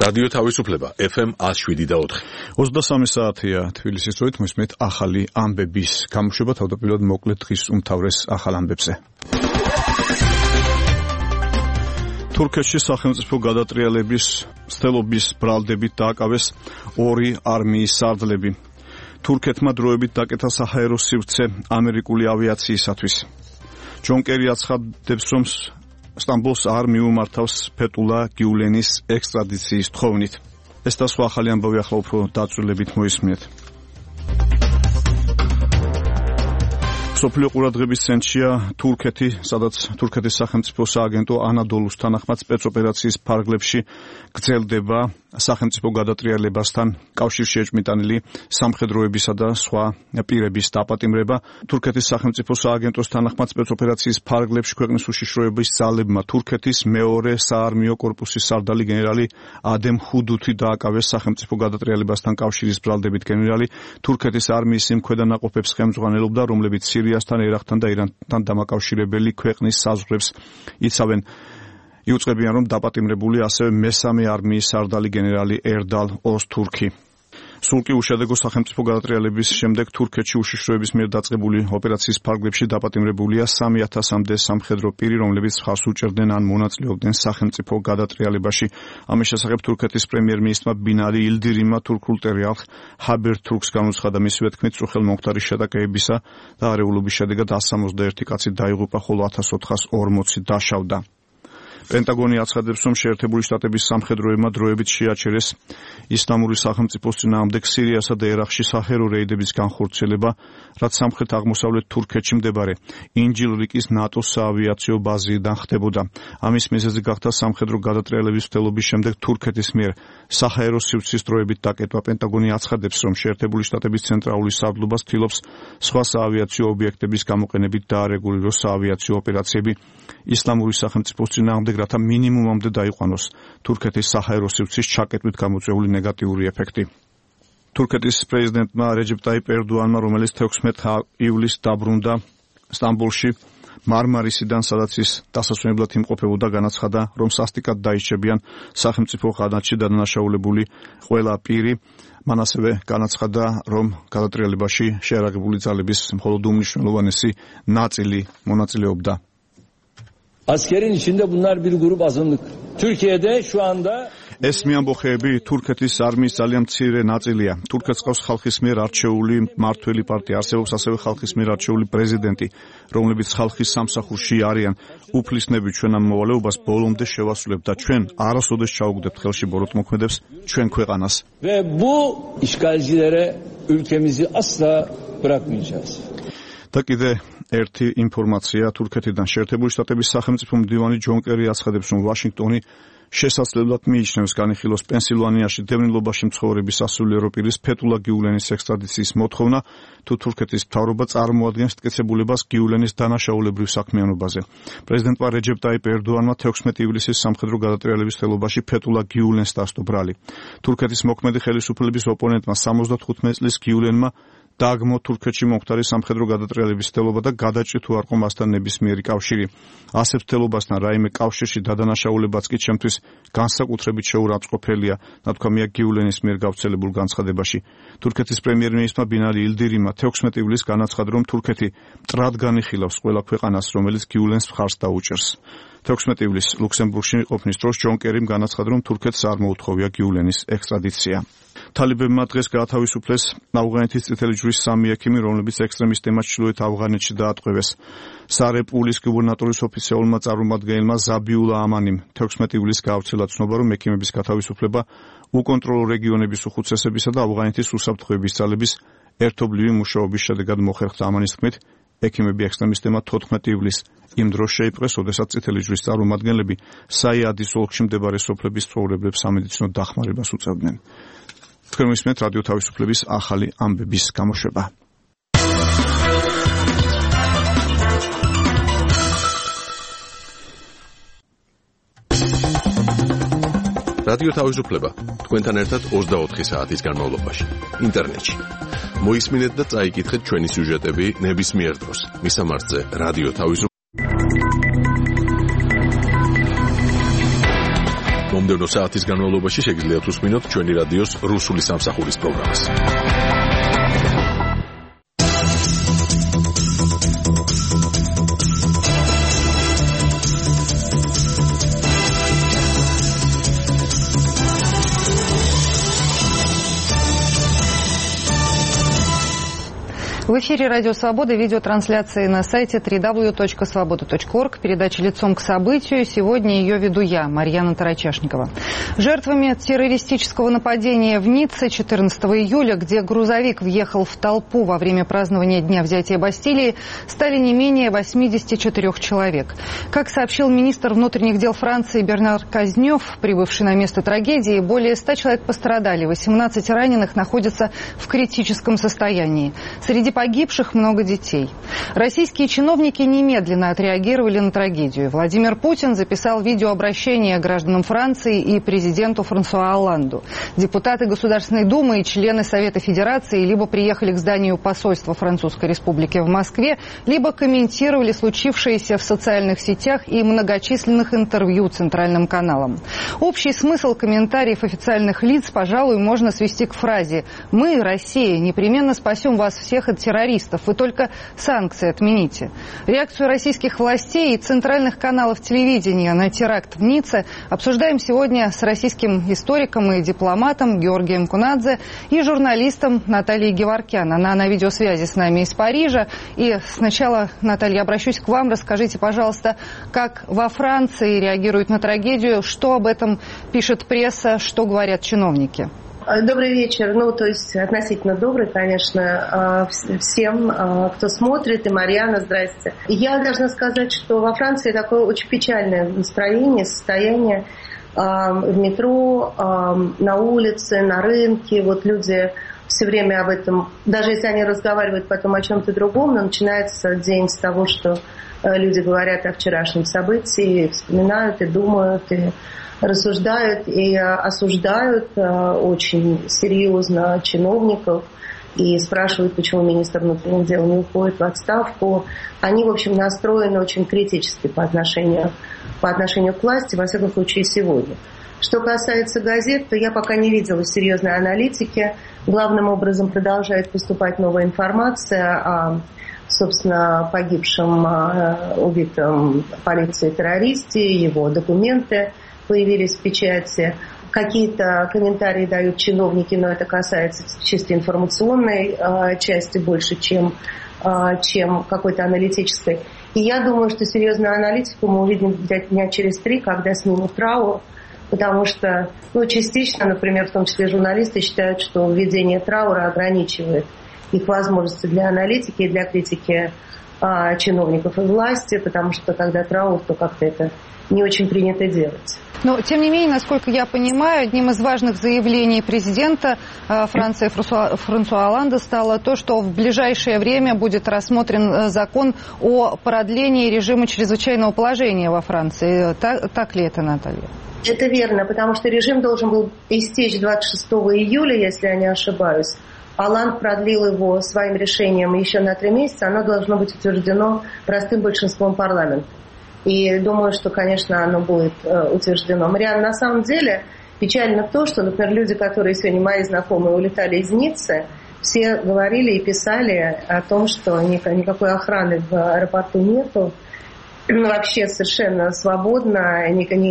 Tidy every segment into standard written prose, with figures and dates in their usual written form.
რადიო თავისუფლება FM 107.4. 23 საათია თბილისის დროით მოსმენთ ახალი ამბების გამოშვება თავდაპირველად მოკლედ დღის უმთავრეს ახალ ამბებზე. თურქეთში სახელმწიფო გადატრიალების მცდელობის ბრალდებით დააკავეს 2 არმიის სარდლები. თურქეთმა დროებით დაკეთა საჰაერო სივრცე ამერიკული ავიაციისათვის. ჯონ კერი აცხადებს, რომ სტამბოლს არ მიუმართავს ფეტულა გიულენის ექსტრადიციის თხოვნით. ეს და სხვა ახალი ამბავი ახლა უფრო დაწვრილებით მოისმინეთ. სოფლიო ყურადღების ცენტრშია თურქეთი, სადაც თურქეთის სახელმწიფო სააგენტო ანადოლუს თანახმად სპეცოპერაციის ფარგლებში გრძელდება სახელმწიფო გადატრიალებასთან კავშირში ეჭმიტანილი სამხედროებისა და სხვა პირების დაპატიმრება. თურქეთის სახელმწიფო სააგენტოს თანახმად სპეცოპერაციის ფარგლებში ქვეყნის უშიშროების ძალებმა თურქეთის მეორე საარმიო კორპუსის სარდალი გენერალი ადემ ჰუდუთი დააკავეს სახელმწიფო გადატრიალებასთან კავშირის ბრალდებით. გენერალი თურქეთის არმიის იმ ქვედანაყოფებს ხელმძღვანელობდა, რომლებიც სირიასთან, ერაყთან და ირანთან დამაკავშირებელი ქვეყნის საზღვრებს იცავენ. იუწყებიან, რომ დაპატიმრებული ასევე მესამე არმიის სარდალი გენერალი ერდალ ოზთურქი. სულ კი უშედეგო სახელმწიფო გადატრიალების შემდეგ თურქეთში უშიშროების მიერ დაწყებული ოპერაციის ფარგლებში დაპატიმრებულია 3000-მდე სამხედრო პირი, რომლებიც ხარს უჭერდნენ ან მონაწილეობდნენ სახელმწიფო გადატრიალებაში. ამის შესახებ თურქეთის პრემიერ-მინისტრმა ბინალი ილდირიმმა თურქულ ტერიალხ ჰაბერთურქს განუცხადა. მისივე თქმით, წუხელ-მომხდარი შეტაკებისა და არეულობის შედეგად 161 კაცი დაიღუპა, ხოლო 1440 დაშავდა. პენტაგონი აცხადებს, რომ შეერთებული შტატების სამხედროებმა დროებით შეაჩერეს ისლამური სახელმწიფოს წინააღმდეგ სირიასა და ერაყში საჰაერო რეიდების განხორციელება, რაც სამხრეთ-აღმოსავლეთ თურქეთში მდებარე ინჯილრიკის ნატოს საავიაციო ბაზიდან ხდებოდა. ამის მიზეზი გახდა სამხედრო გადატრიალების მცდელობის შემდეგ თურქეთის მიერ საჰაერო სივრცის დროებით დაკეტვა. პენტაგონი აცხადებს, რომ შეერთებული შტატების ცენტრალური სარდლობა ცდილობს სხვა საავიაციო ობიექტების გამოყენებით დაარეგულიროს საავიაციო ოპერაციები ისლამური სახელმწიფოს წინააღმდეგ, რათა მინიმუმამდე დაიყვანოს თურქეთის საჰაერო სივრცის ჩაკეტვით გამოწვეული ნეგატიური ეფექტი. თურქეთის პრეზიდენტმა რეჯეპ ტაიპ ერდოანმა, რომელიც 16 ივლისს დაბრუნდა სტამბოლში მარმარისიდან, სადაც ის დასასვენებლად იმყოფებოდა, განაცხადა, რომ სასტიკად დაიჭებიან სახელმწიფო ხანათში დადანაშაულებული ყველა პირი. მან ასევე განაცხადა, რომ გადატრიალებაში შეერაგებული ძალების მხოლოდ უმნიშვნელოვანესი ნაწილი მონაწილეობდა. Askerin içinde bunlar bir grup azınlık. Türkiye'de şu anda ეს მეამბოხეები თურქეთის არმიის ძალიან მცირე ნაწილია. თურქეთს ყავს ხალხის მიერ არჩეული მმართველი პარტია, არსებობს ასევე ხალხის მიერ არჩეული პრეზიდენტი, რომლებიც ხალხის სამსახურში არიან. უფლისნები ჩვენ ამ მოვალეობას ბოლომდე შევასრულებთ და ჩვენ არასოდეს ჩაუგდებთ ხელში ბოროტმოქმედებს ჩვენ ქვეყანას. Ve bu işgalcilere ülkemizi asla bırakmayacağız. და კიდე ერთი ინფორმაცია თურქეთიდან. შეერთებული შტატების სახელმწიფო მდივანი ჯონ კერი აცხადებს, რომ ვაშინგტონი შესაძლებლად მიიჩნევს განიხილოს პენსილვანიაში დევნილობაში მცხოვრების სასულიერო პირის ფეტულა გიულენის ექსტრადიციის მოთხოვნა, თუ თურქეთის მთავრობა წარმოადგენს მტკიცებულებას გიულენის დანაშაულებრივ საქმიანობაზე. პრეზიდენტმა რეჯეპ ტაიპ ერდოანმა 16 ივლისის სამხედრო გადატრიალების ხელობაში ფეტულა გიულენს დასტო ბრალი. თურქეთის მოქმედი ხელისუფლების ოპონენტმა 75 წლის გიულენმა დააგმო თურქეთში მომხდარი სამხედრო გადატრიალების მცდელობა და გადაჭრი თუ არ ყო მასთან ნებისმიერი კავშირი. ასეთ მცდელობასთან რაიმე კავშირში დადანაშაულებაც კი ჩემთვის განსაკუთრებით შეურაცხყოფელია, ნათქვამია გიულენის მიერ გავრცელებულ განცხადებაში. თურქეთის პრემიერ-მინისტრმა ბინალი ილდირიმმა 16 ივლისს განაცხადა, რომ თურქეთი მტრად განიხილავს ყველა ქვეყანას, რომელიც გიულენს მხარს დაუჭერს. 16 ივლისს ლუქსემბურგში ყოფნის დროს ჯონ კერიმ განაცხადა, რომ თურქეთს არ მოუთხოვია გიულენის ექსტრადიცია. თალიბებმა დღეს გაათავისუფლეს ავღანეთის წითელი ჯვრის 3 ექიმი, რომლებიც ექსტრემისტებმა ჩრდილოეთ ავღანეთში დაატყვევეს. სარეპულის გუბერნატორის ოფიციალურმა წარმომადგენელმა ზაბიულა ამანიმ 16 ივლისს გაავრცელა ცნობა, რომ ექიმების გათავისუფლება უკონტროლო რეგიონების უხუცესებისა და ავღანეთის უსაფრთხოების ძალების ერთობლივი მუშაობის შედეგად მოხერხდა. ამანის თქმით, ექიმები ექსტრემისტებმა 14 ივლისს იმ დროს შეიპყრეს, როდესაც წითელი ჯვრის წარმომადგენლები საიადის ოლქში მდებარე სოფლების ცხოვრებლებს სამედიცინო დახმარებას უწევდნენ. თქვენ მისმენთ რადიო თავისუფლების ახალი ამბების გამოშვება. რადიო თავისუფლება თქვენთან ერთად 24 საათის განმავლობაში ინტერნეტში. მოისმინეთ და წაიკითხეთ ჩვენი სიუჟეტები ნებისმიერ დროს. მისამართზე რადიო თავისუფლება მომდევნო საათის განმავლობაში შეგიძლიათ უსმინოთ ჩვენი რადიოს რუსული სამსახურის პროგრამას. В эфире «Радио Свобода», видеотрансляции на сайте www.svoboda.org, передача «Лицом к событию». Сегодня ее веду я, Марьяна Тарачешникова. Жертвами террористического нападения в Ницце 14 июля, где грузовик въехал в толпу во время празднования Дня взятия Бастилии, стали не менее 84 человек. Как сообщил министр внутренних дел Франции Бернар Казнёв, прибывший на место трагедии, более 100 человек пострадали, 18 раненых находятся в критическом состоянии. Среди погибших много детей. Российские чиновники немедленно отреагировали на трагедию. Владимир Путин записал видеообращение гражданам Франции и президенту Франсуа Олланду. Депутаты Государственной Думы и члены Совета Федерации либо приехали к зданию посольства Французской Республики в Москве, либо комментировали случившееся в социальных сетях и многочисленных интервью центральным каналам. Общий смысл комментариев официальных лиц, пожалуй, можно свести к фразе: «Мы, Россия, непременно спасем вас всех от террористов, вы только санкции отмените». Реакцию российских властей и центральных каналов телевидения на теракт в Ницце обсуждаем сегодня с российским историком и дипломатом Георгием Кунадзе и журналистом Натальей Геворкян. Она на видеосвязи с нами из Парижа. И сначала, Наталья, обращусь к вам. Расскажите, пожалуйста, как во Франции реагируют на трагедию, что об этом пишет пресса, что говорят чиновники? Добрый вечер. То есть относительно добрый, конечно, всем, кто смотрит. И Марьяна, здрасте. Я должна сказать, что во Франции такое очень печальное настроение, состояние в метро, на улице, на рынке. Вот люди все время об этом, даже если они разговаривают потом о чем-то другом, но начинается день с того, что люди говорят о вчерашнем событии, вспоминают и думают, и рассуждают и осуждают очень серьезно чиновников и спрашивают, почему министр внутренних дел не уходит в отставку. Они, в общем, настроены очень критически по отношению к власти, во всяком случае, сегодня. Что касается газет, то я пока не видела серьезной аналитики. Главным образом продолжает поступать новая информация о, собственно, погибшем, убитом полицией террористе, его документы появились в печати. Какие-то комментарии дают чиновники, но это касается чисто информационной части больше, чем какой-то аналитической. И я думаю, что серьезную аналитику мы увидим где-то дня через 3, когда снимут траур, потому что, частично, например, в том числе журналисты считают, что введение траура ограничивает их возможности для аналитики и для критики чиновников и власти, потому что когда траур, то как-то это не очень принято делать. Но, тем не менее, насколько я понимаю, одним из важных заявлений президента Франции Франсуа Олланда стало то, что в ближайшее время будет рассмотрен закон о продлении режима чрезвычайного положения во Франции. Так ли это, Наталья? Это верно, потому что режим должен был истечь 26 июля, если я не ошибаюсь. Олланд продлил его своим решением еще на 3 месяца. Оно должно быть утверждено простым большинством парламента. И думаю, что, конечно, оно будет утверждено. Мариан, на самом деле печально то, что, например, люди, которые сегодня мои знакомые улетали из Ниццы, все говорили и писали о том, что никакой охраны в аэропорту нету. Вообще совершенно свободно,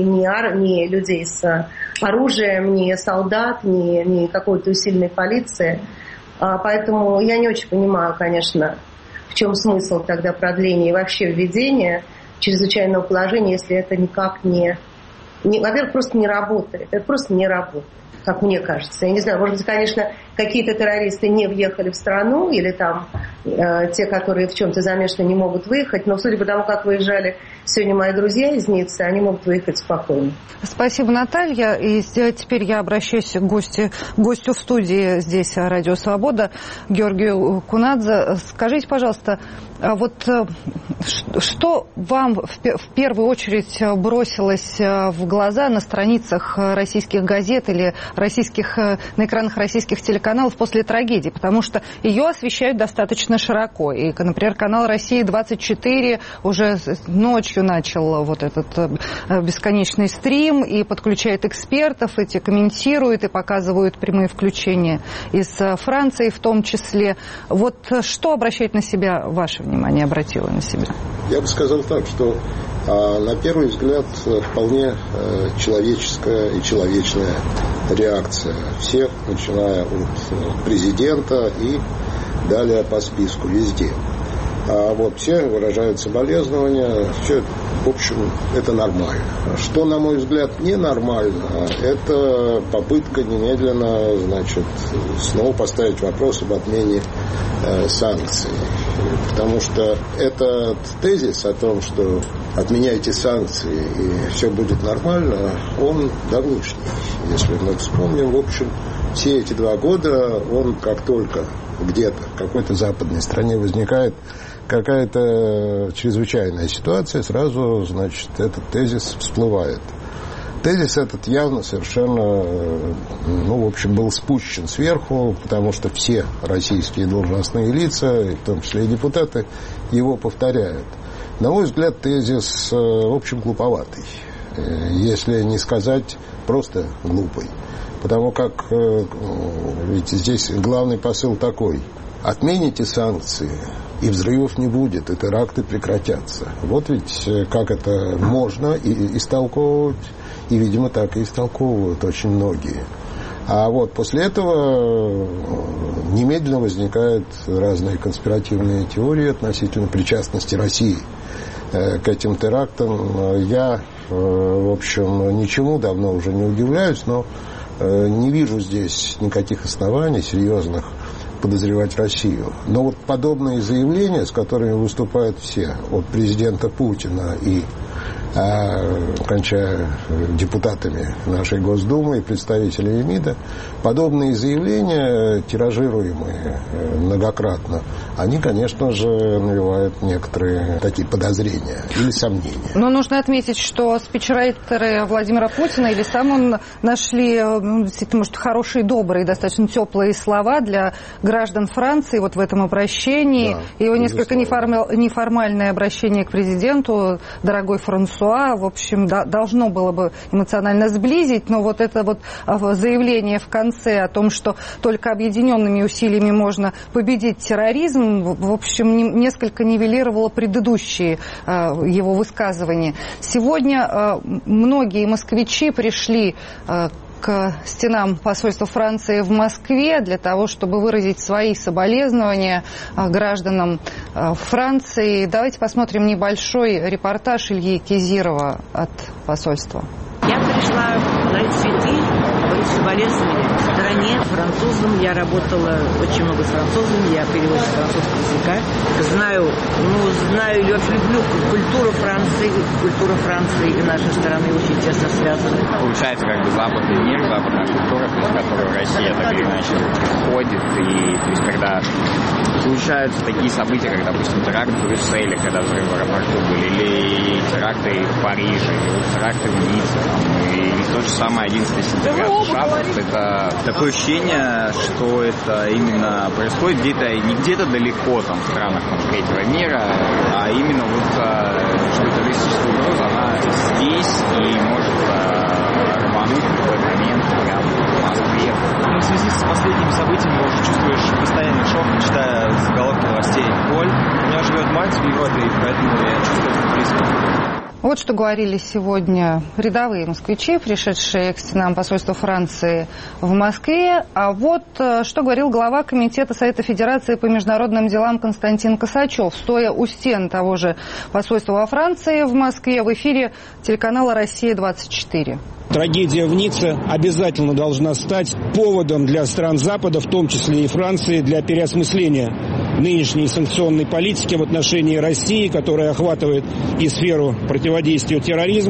ни людей с оружием, ни солдат, ни какой-то усиленной полиции. Поэтому я не очень понимаю, конечно, в чем смысл тогда продления и вообще введения чрезвычайного положения, если это никак не во-первых, просто не работает. Это просто не работает, как мне кажется. Я не знаю, может быть, конечно, какие-то террористы не въехали в страну, или там те, которые в чем-то замешаны, не могут выехать, но судя по тому, как выезжали сегодня мои друзья из Ниццы, они могут выехать спокойно. Спасибо, Наталья. И теперь я обращаюсь к гостю в студии здесь «Радио Свобода», Георгию Кунадзе. Скажите, пожалуйста, вот что вам в первую очередь бросилось в глаза на страницах российских газет или на экранах российских телеканалов телеканалов после трагедии, потому что ее освещают достаточно широко. И, например, канал «Россия-24» уже ночью начал вот этот бесконечный стрим и подключает экспертов, эти комментируют и показывают прямые включения из Франции в том числе. Вот что обращает на себя ваше внимание, обратило на себя? Я бы сказал так, что на первый взгляд вполне человеческая и человечная реакция всех, начиная от президента и далее по списку везде. А вот все выражают соболезнования, все, в общем, это нормально. Что, на мой взгляд, ненормально, это попытка немедленно, значит, снова поставить вопрос об отмене санкций. Потому что этот тезис о том, что отменяйте санкции и все будет нормально, он давнишний. Если мы вспомним, в общем, все эти 2 года он как только где-то в какой-то западной стране возникает какая-то чрезвычайная ситуация, сразу, значит, этот тезис всплывает. Тезис этот явно совершенно, в общем, был спущен сверху, потому что все российские должностные лица, в том числе и депутаты, его повторяют. На мой взгляд, тезис, в общем, глуповатый, если не сказать просто глупый. Потому как, ведь здесь главный посыл такой: отмените санкции, и взрывов не будет, и теракты прекратятся. Вот ведь как это можно и истолковывать, и, видимо, так и истолковывают очень многие. А вот после этого немедленно возникают разные конспиративные теории относительно причастности России к этим терактам. Я, в общем, ничему давно уже не удивляюсь, но не вижу здесь никаких оснований серьезных подозревать Россию. Но вот подобные заявления, с которыми выступают все, от президента Путина и кончая депутатами нашей Госдумы и представителями МИДа, подобные заявления, тиражируемые многократно, они, конечно же, навевают некоторые такие подозрения или сомнения. Но нужно отметить, что спичрайтеры Владимира Путина или сам он нашли, действительно, может, хорошие, добрые, достаточно теплые слова для граждан Франции вот в этом обращении. Да, его несколько неформальное обращение к президенту, дорогой Франсуа, в общем, должно было бы эмоционально сблизить, но вот это вот заявление в конце о том, что только объединенными усилиями можно победить терроризм, в общем, несколько нивелировало предыдущие его высказывания. Сегодня многие москвичи пришли к стенам посольства Франции в Москве для того, чтобы выразить свои соболезнования гражданам Франции. Давайте посмотрим небольшой репортаж Ильи Кизирова от посольства. Я пришла положить цветы, говорить соболезнования стране, французам. Я работала очень много с французами, я переводчик французского языка. Знаю и очень люблю культуру Франции и нашей страны очень тесно связаны. Получается, как бы западный мир, западная культура, в которую Россия так или иначе входит. И то есть, когда случаются такие события, как, допустим, теракт в Брюсселе, когда взрывы в аэропорту были, или теракты в Париже, или теракты в Ницце, и то же самое 11 сентября в США, это такое ощущение, что это именно происходит не где-то далеко, там, в странах третьего мира, а именно вот, что террористическая угроза, она здесь и может рвануть в любой момент прямо в Москве. В связи с последними событиями уже чувствуешь постоянный шок, читая заголовки новостей. Боль. У меня живет мать в Европе, и поэтому я чувствую это близко. Вот что говорили сегодня рядовые москвичи, пришедшие к стенам посольства Франции в Москве. А вот что говорил глава Комитета Совета Федерации по международным делам Константин Косачев, стоя у стен того же посольства во Франции в Москве в эфире телеканала «Россия-24». Трагедия в Ницце обязательно должна стать поводом для стран Запада, в том числе и Франции, для переосмысления нынешней санкционной политики в отношении России, которая охватывает и сферу противодействия терроризму.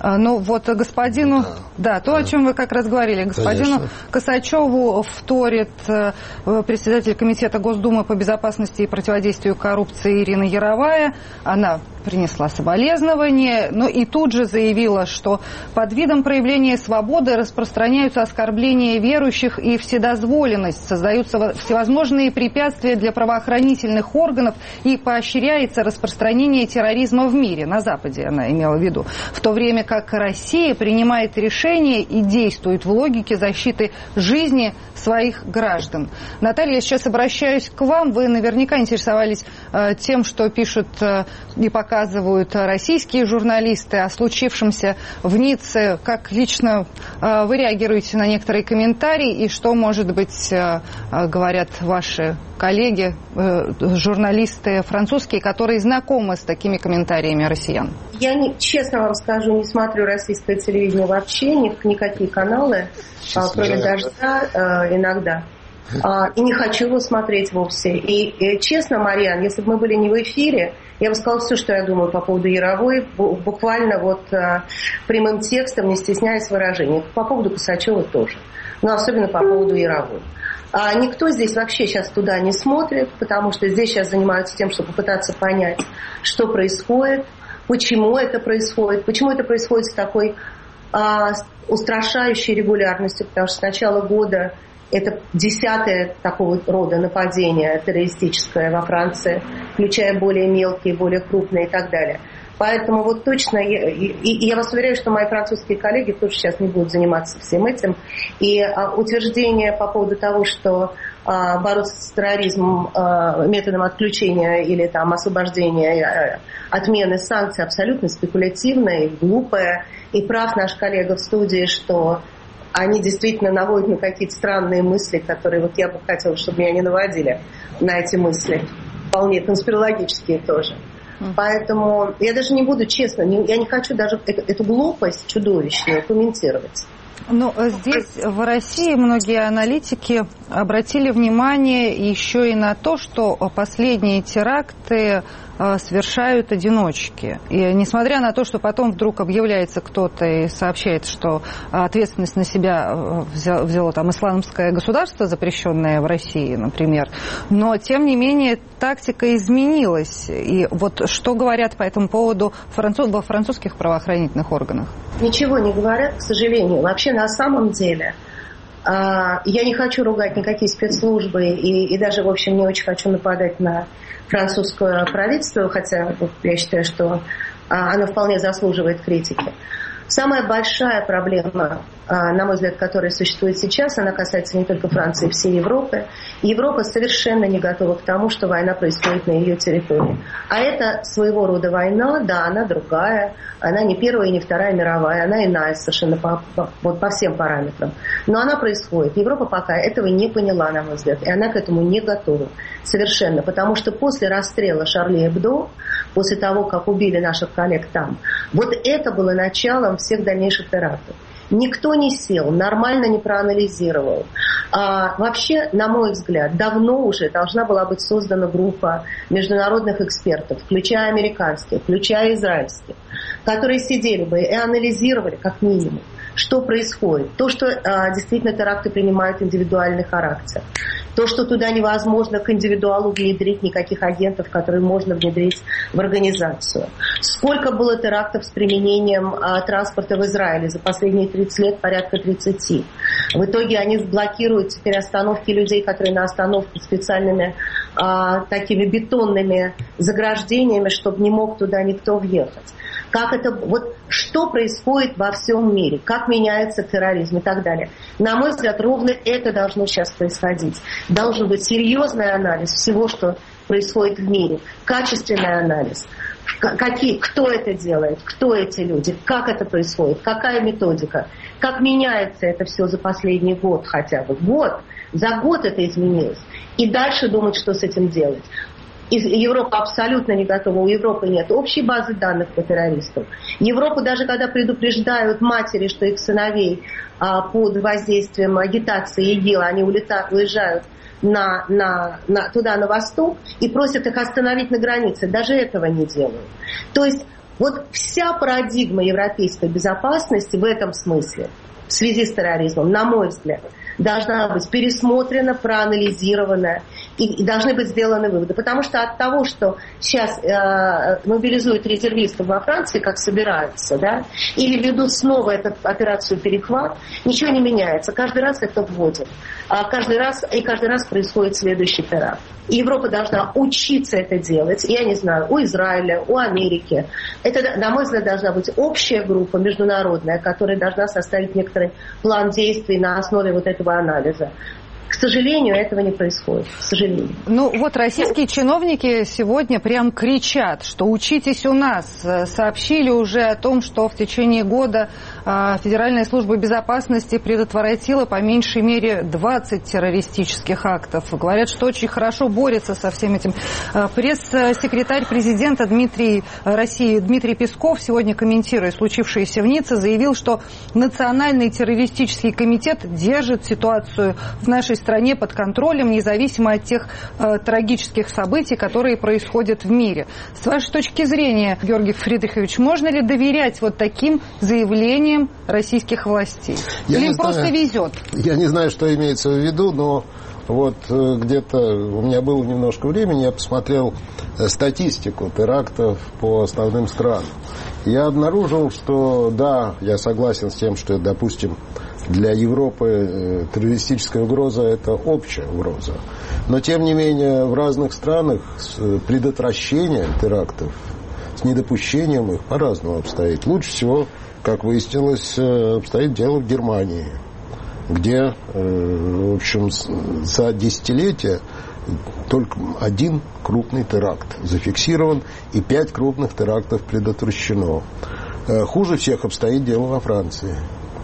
Ну вот господину, то, о чем вы как раз говорили, господину Косачеву вторит председатель комитета Госдумы по безопасности и противодействию коррупции Ирина Яровая. Она принесла соболезнования, но и тут же заявила, что под видом проявления свободы распространяются оскорбления верующих и вседозволенность, создаются всевозможные препятствия для правоохранительных органов и поощряется распространение терроризма в мире, на Западе она имела в виду, в то время как Россия принимает решения и действует в логике защиты жизни своих граждан. Наталья, я сейчас обращаюсь к вам. Вы наверняка интересовались тем, что пишут и показывают российские журналисты о случившемся в Ницце. Как лично вы реагируете на некоторые комментарии и что, может быть, говорят ваши коллеги, журналисты французские, которые знакомы с такими комментариями россиян? Я, честно вам скажу, не смотрю российское телевидение вообще, никакие каналы, кроме «Дождя» иногда. И не хочу его смотреть вовсе. И честно, Марьян, если бы мы были не в эфире, я бы сказала все, что я думаю по поводу Яровой, буквально прямым текстом, не стесняясь в выражениях. По поводу Косачева тоже, но особенно по поводу Яровой. Никто здесь вообще сейчас туда не смотрит, потому что здесь сейчас занимаются тем, чтобы попытаться понять, что происходит, почему это происходит с такой устрашающей регулярностью, потому что с начала года это 10-е такого рода нападение террористическое во Франции, включая более мелкие, более крупные и так далее. Поэтому точно, я вас уверяю, что мои французские коллеги тоже сейчас не будут заниматься всем этим. И утверждение по поводу того, что бороться с терроризмом методом отключения или освобождения, отмены санкций абсолютно спекулятивное и глупое. И прав наш коллега в студии, что они действительно наводят на какие-то странные мысли, которые я бы хотела, чтобы меня не наводили на эти мысли. Вполне конспирологические тоже. Поэтому я даже не буду, честно, я не хочу даже эту глупость чудовищную комментировать. Ну, здесь, в России, многие аналитики обратили внимание еще и на то, что последние теракты совершают одиночки. И несмотря на то, что потом вдруг объявляется кто-то и сообщает, что ответственность на себя взяло исламское государство, запрещенное в России, например, но, тем не менее, тактика изменилась. И что говорят по этому поводу во французских правоохранительных органах? Ничего не говорят, к сожалению. Вообще, на самом деле, я не хочу ругать никакие спецслужбы и даже, в общем, не очень хочу нападать на французское правительство, хотя я считаю, что оно вполне заслуживает критики. Самая большая проблема, на мой взгляд, которая существует сейчас, она касается не только Франции, всей Европы. Европа совершенно не готова к тому, что война происходит на ее территории. А это своего рода война, да, она другая, она не Первая и не Вторая мировая, она иная совершенно по всем параметрам. Но она происходит. Европа пока этого не поняла, на мой взгляд, и она к этому не готова совершенно. Потому что после расстрела Шарли Эбдо, после того, как убили наших коллег там, это было началом всех дальнейших терактов. Никто не сел, нормально не проанализировал. Вообще, на мой взгляд, давно уже должна была быть создана группа международных экспертов, включая американских, включая израильских, которые сидели бы и анализировали, как минимум, что происходит. То, что действительно теракты принимают индивидуальный характер. То, что туда невозможно к индивидуалу внедрить никаких агентов, которые можно внедрить в организацию. Сколько было терактов с применением транспорта в Израиле за последние 30 лет? Порядка 30. В итоге они блокируют теперь остановки людей, которые на остановке специальными такими бетонными заграждениями, чтобы не мог туда никто въехать. Что происходит во всем мире, как меняется терроризм и так далее. На мой взгляд, ровно это должно сейчас происходить. Должен быть серьезный анализ всего, что происходит в мире, качественный анализ. Кто это делает, кто эти люди, как это происходит, какая методика, как меняется это все за последний год хотя бы. За год это изменилось. И дальше думать, что с этим делать. Европа абсолютно не готова. У Европы нет общей базы данных по террористам. Европа, даже когда предупреждают матери, что их сыновей под воздействием агитации ИГИЛ, они уезжают туда, на восток, и просят их остановить на границе. Даже этого не делают. То есть Вот вся парадигма европейской безопасности в этом смысле, в связи с терроризмом, на мой взгляд, должна быть пересмотрена, проанализирована и должны быть сделаны выводы. Потому что от того, что сейчас мобилизуют резервистов во Франции, как собираются, да, или ведут снова эту операцию «Перехват», ничего не меняется. Каждый раз это вводят. Каждый раз происходит следующий теракт. И Европа должна учиться это делать. Я не знаю, у Израиля, у Америки. Это, на мой взгляд, должна быть общая группа международная, которая должна составить некоторый план действий на основе вот этого анализа. К сожалению, этого не происходит. К сожалению. Ну вот российские чиновники сегодня прям кричат, что учитесь у нас. Сообщили уже о том, что в течение года Федеральная служба безопасности предотвратила по меньшей мере 20 террористических актов. Говорят, что очень хорошо борется со всем этим. Пресс-секретарь президента России Дмитрий Песков, сегодня комментируя случившееся в Ницце, заявил, что Национальный террористический комитет держит ситуацию в нашей стране под контролем, независимо от тех трагических событий, которые происходят в мире. С вашей точки зрения, Георгий Фридрихович, можно ли доверять вот таким заявлениям российских властей? Или им просто везет? Я не знаю, что имеется в виду, но вот где-то у меня было немножко времени, я посмотрел статистику терактов по основным странам. Я обнаружил, что да, я согласен с тем, что, допустим, для Европы террористическая угроза – это общая угроза. Но, тем не менее, в разных странах с предотвращением терактов, с недопущением их по-разному обстоит. Лучше всего, как выяснилось, обстоит дело в Германии, где, в общем, за десятилетия только один крупный теракт зафиксирован и 5 крупных терактов предотвращено. Хуже всех обстоит дело во Франции.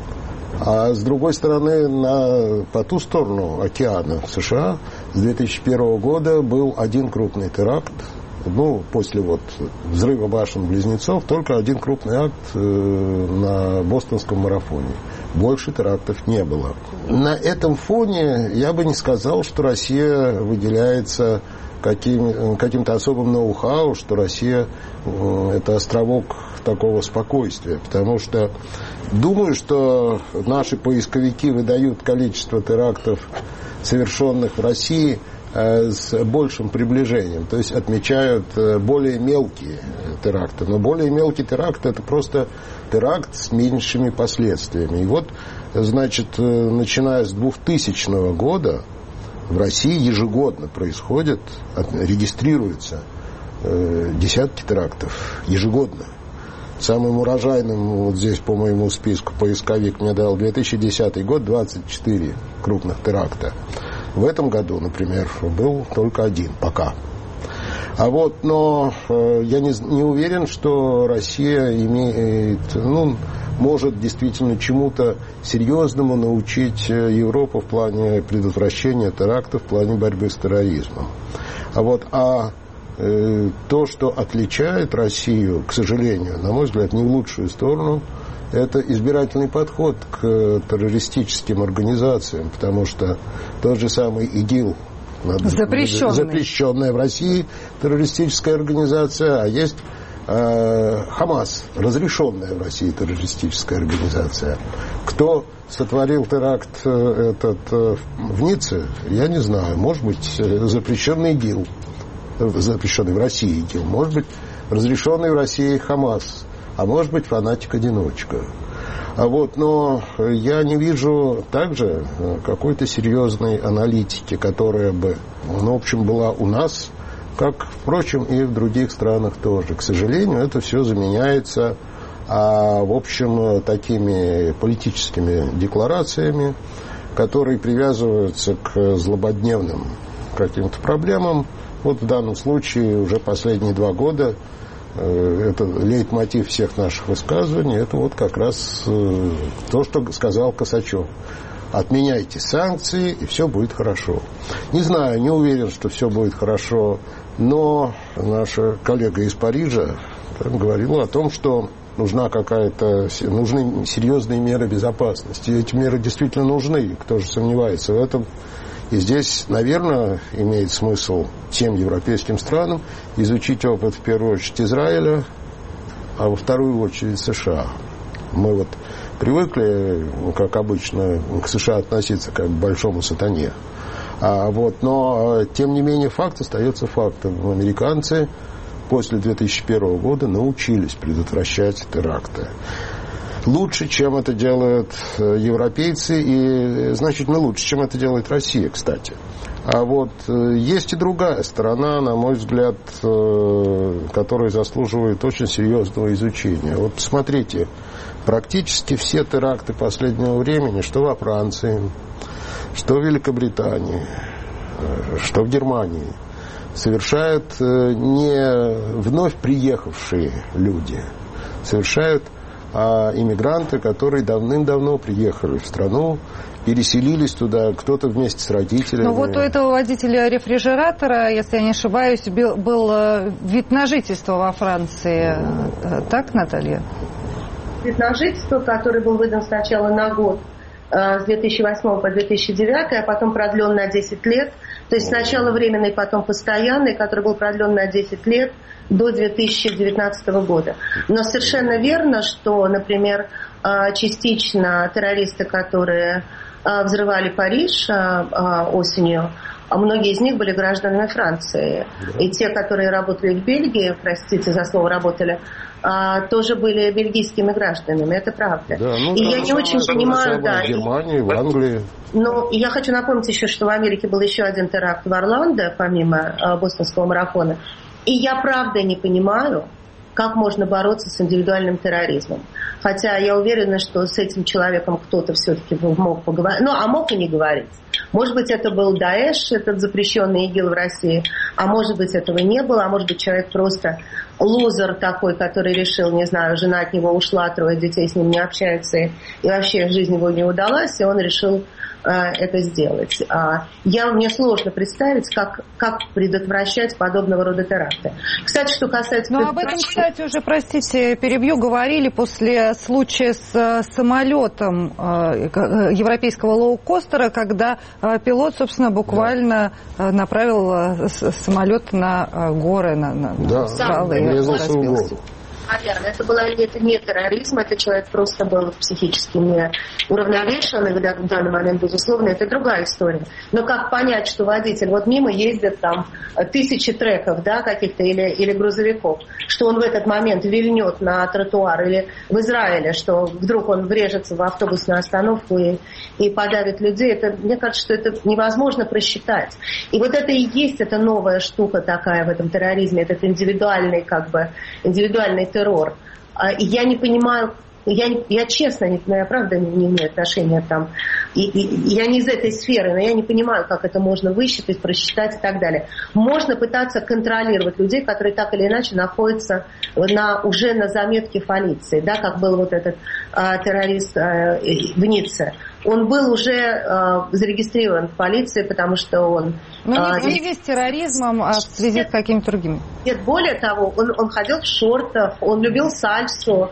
А с другой стороны, по ту сторону океана, в США, с 2001 года был один крупный теракт. После взрыва башен-близнецов только один крупный акт на бостонском марафоне. Больше терактов не было. На этом фоне я бы не сказал, что Россия выделяется каким-то особым ноу-хау, что Россия это островок такого спокойствия. Потому что думаю, что наши поисковики выдают количество терактов, совершенных в России, с большим приближением. То есть отмечают более мелкие теракты. Но более мелкий теракт – это просто теракт с меньшими последствиями. И вот, значит, начиная с 2000 года в России ежегодно происходят, регистрируются десятки терактов. Ежегодно. Самым урожайным, вот здесь по моему списку поисковик мне дал 2010 год, 24 крупных теракта. В этом году, например, был только один пока. Но я не уверен, что Россия может действительно чему-то серьезному научить Европу в плане предотвращения терактов, в плане борьбы с терроризмом. То, что отличает Россию, к сожалению, на мой взгляд, не в лучшую сторону, это избирательный подход к террористическим организациям, потому что тот же самый ИГИЛ, запрещенная в России террористическая организация, а есть ХАМАС, разрешенная в России террористическая организация. Кто сотворил теракт этот в Ницце, я не знаю. Может быть, запрещенный ИГИЛ, запрещенный в России ИГИЛ, может быть, разрешенный в России ХАМАС, а может быть, фанатик-одиночка. Но я не вижу также какой-то серьезной аналитики, которая бы, в общем, была у нас, как, впрочем, и в других странах тоже. К сожалению, это все заменяется, в общем, такими политическими декларациями, которые привязываются к злободневным каким-то проблемам. В данном случае уже последние 2 года это лейтмотив всех наших высказываний, это как раз то, что сказал Косачев. Отменяйте санкции, и все будет хорошо. Не знаю, не уверен, что все будет хорошо, но наша коллега из Парижа говорила о том, что нужны серьезные меры безопасности. И эти меры действительно нужны, кто же сомневается в этом. И здесь, наверное, имеет смысл всем европейским странам изучить опыт, в первую очередь, Израиля, а во вторую очередь США. Мы вот привыкли, как обычно, к США относиться как к большому сатане. Но, тем не менее, факт остается фактом. Американцы после 2001 года научились предотвращать теракты. Лучше, чем это делают европейцы, и значительно лучше, чем это делает Россия, кстати. Есть и другая сторона, на мой взгляд, которая заслуживает очень серьезного изучения. Посмотрите, практически все теракты последнего времени, что во Франции, что в Великобритании, что в Германии, совершают не вновь приехавшие люди, совершают иммигранты, которые давным-давно приехали в страну, переселились туда, кто-то вместе с родителями. Но вот у этого водителя рефрижератора, если я не ошибаюсь, был вид на жительство во Франции. Так, Наталья? Вид на жительство, который был выдан сначала на год, с 2008 по 2009, а потом продлен на 10 лет. То есть сначала временный, потом постоянный, который был продлен на 10 лет до 2019 года. Но совершенно верно, что, например, частично террористы, которые взрывали Париж осенью, многие из них были гражданами Франции. И те, которые работали в Бельгии, простите за слово «работали», тоже были бельгийскими гражданами, это правда. Да, и я не очень понимаю, в Германии, в Англии. Но я хочу напомнить еще, что в Америке был еще один теракт в Орландо, помимо бостонского марафона. И я правда не понимаю, как можно бороться с индивидуальным терроризмом. Хотя я уверена, что с этим человеком кто-то все-таки мог поговорить. Мог и не говорить. Может быть, это был Даэш, этот запрещенный ИГИЛ в России, а может быть, этого не было, а может быть, человек просто лузер такой, который решил, не знаю, жена от него ушла, 3 детей с ним не общаются, и вообще жизнь его не удалась, и он решил это сделать. Мне сложно представить, как предотвращать подобного рода теракты. Кстати, что касается... об этом, кстати, уже, простите, перебью, говорили после случая с самолетом европейского лоукостера, когда пилот, собственно, буквально направил самолет на горы, на скалы. Наверное, это не терроризм, это человек просто был психически неуравновешенный в данный момент, безусловно, это другая история. Но как понять, что водитель, мимо ездят там тысячи треков, каких-то или грузовиков, что он в этот момент вильнет на тротуар, или в Израиле, что вдруг он врежется в автобусную остановку и подавит людей, мне кажется, что это невозможно просчитать. И это и есть эта новая штука такая в этом терроризме, этот индивидуальный террор. И я не понимаю, я честно, я правда не имею отношения там, я не из этой сферы, но я не понимаю, как это можно высчитать, просчитать и так далее. Можно пытаться контролировать людей, которые так или иначе находятся уже на заметке полиции, как был этот террорист в Ницце. Он был уже зарегистрирован в полиции, потому что он... Но не в связи с терроризмом, а в связи с какими-то другими. Нет, более того, он ходил в шортах, он любил сальсу,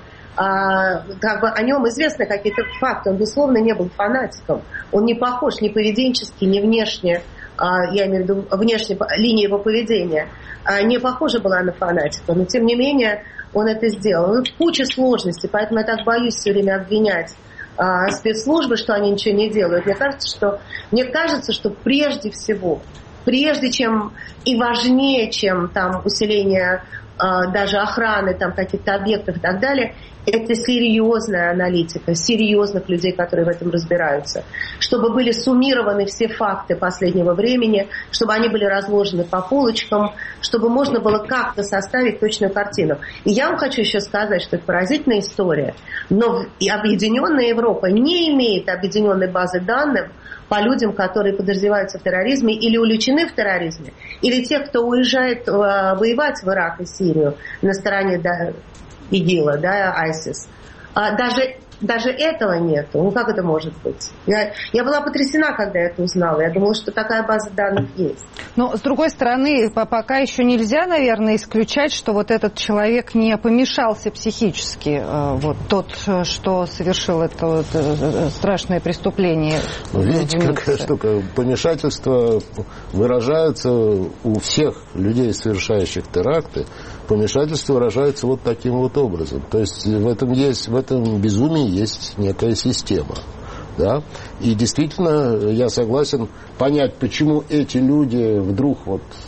о нем известны какие-то факты, он, безусловно, не был фанатиком. Он не похож ни поведенчески, ни внешне, я имею в виду внешне, линия его поведения, не похожа была на фанатика, но, тем не менее, он это сделал. Куча сложностей, поэтому я так боюсь все время обвинять спецслужбы, что они ничего не делают. Мне кажется, что прежде всего, прежде чем и важнее, чем там усиление даже охраны там каких-то объектов и так далее, это серьезная аналитика, серьезных людей, которые в этом разбираются. Чтобы были суммированы все факты последнего времени, чтобы они были разложены по полочкам, чтобы можно было как-то составить точную картину. И я вам хочу еще сказать, что это поразительная история, но Объединенная Европа не имеет объединенной базы данных по людям, которые подозреваются в терроризме или увлечены в терроризме, или те, кто уезжает воевать в Ирак и Сирию на стороне ИГИЛа, ISIS. Даже этого нету. Ну, как это может быть? Я была потрясена, когда это узнала. Я думала, что такая база данных есть. Но, с другой стороны, пока еще нельзя, наверное, исключать, что вот этот человек не помешался психически. Вот тот, что совершил это вот страшное преступление. Видите, какая штука. Помешательство выражается у всех людей, совершающих теракты. Помешательство выражается вот таким вот образом. То есть в этом безумии есть некая система. Да? И действительно, я согласен понять, почему эти люди вдруг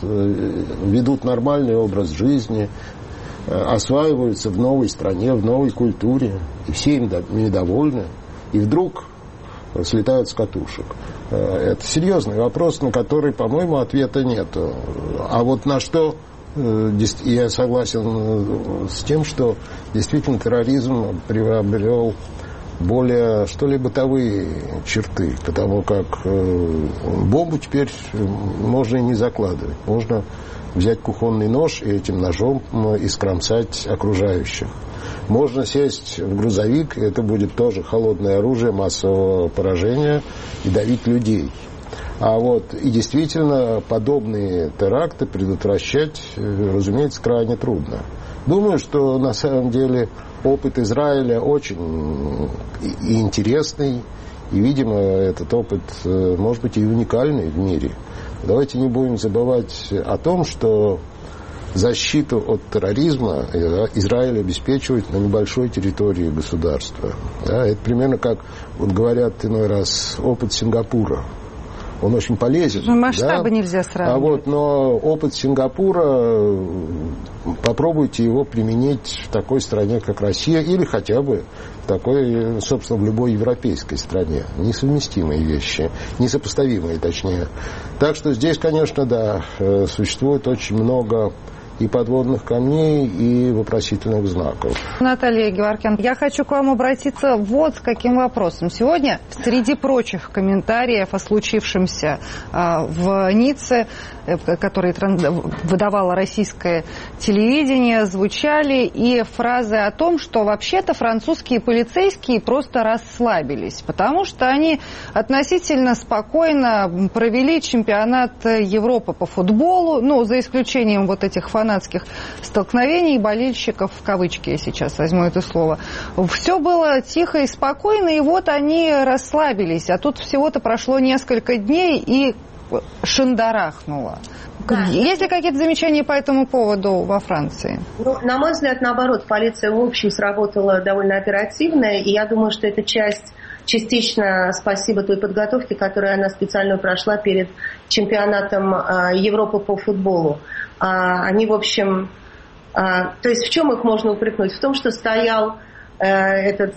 ведут нормальный образ жизни, осваиваются в новой стране, в новой культуре, и все им недовольны, и вдруг слетают с катушек. Это серьезный вопрос, на который, по-моему, ответа нет. А вот на что... Я согласен с тем, что действительно терроризм приобрел более, что ли, бытовые черты, потому как бомбу теперь можно и не закладывать. Можно взять кухонный нож и этим ножом искромсать окружающих. Можно сесть в грузовик, и это будет тоже холодное оружие массового поражения, и давить людей. И действительно, подобные теракты предотвращать, разумеется, крайне трудно. Думаю, что на самом деле опыт Израиля очень интересный, и, видимо, этот опыт может быть и уникальный в мире. Давайте не будем забывать о том, что защиту от терроризма Израиль обеспечивает на небольшой территории государства. Да, это примерно как, говорят иной раз, опыт Сингапура. Он очень полезен. Масштабы нельзя сравнивать. Но опыт Сингапура, попробуйте его применить в такой стране, как Россия, или хотя бы в такой, собственно, в любой европейской стране. Несовместимые вещи, несопоставимые, точнее. Так что здесь, конечно, да, существует очень много и подводных камней, и вопросительных знаков. Наталья Геворкян, я хочу к вам обратиться вот с каким вопросом. Сегодня, среди прочих комментариев о случившемся в Ницце, которые выдавало российское телевидение, звучали и фразы о том, что вообще-то французские полицейские просто расслабились, потому что они относительно спокойно провели чемпионат Европы по футболу, за исключением вот этих фанатских столкновений, болельщиков, в кавычки я сейчас возьму это слово. Все было тихо и спокойно, и вот они расслабились, а тут всего-то прошло несколько дней, и шандарахнуло. Да. Есть ли какие-то замечания по этому поводу во Франции? На мой взгляд, наоборот, полиция в общем сработала довольно оперативно, и я думаю, что это частично спасибо той подготовке, которую она специально прошла перед чемпионатом Европы по футболу. Они, в общем... То есть в чем их можно упрекнуть? В том, что стоял эта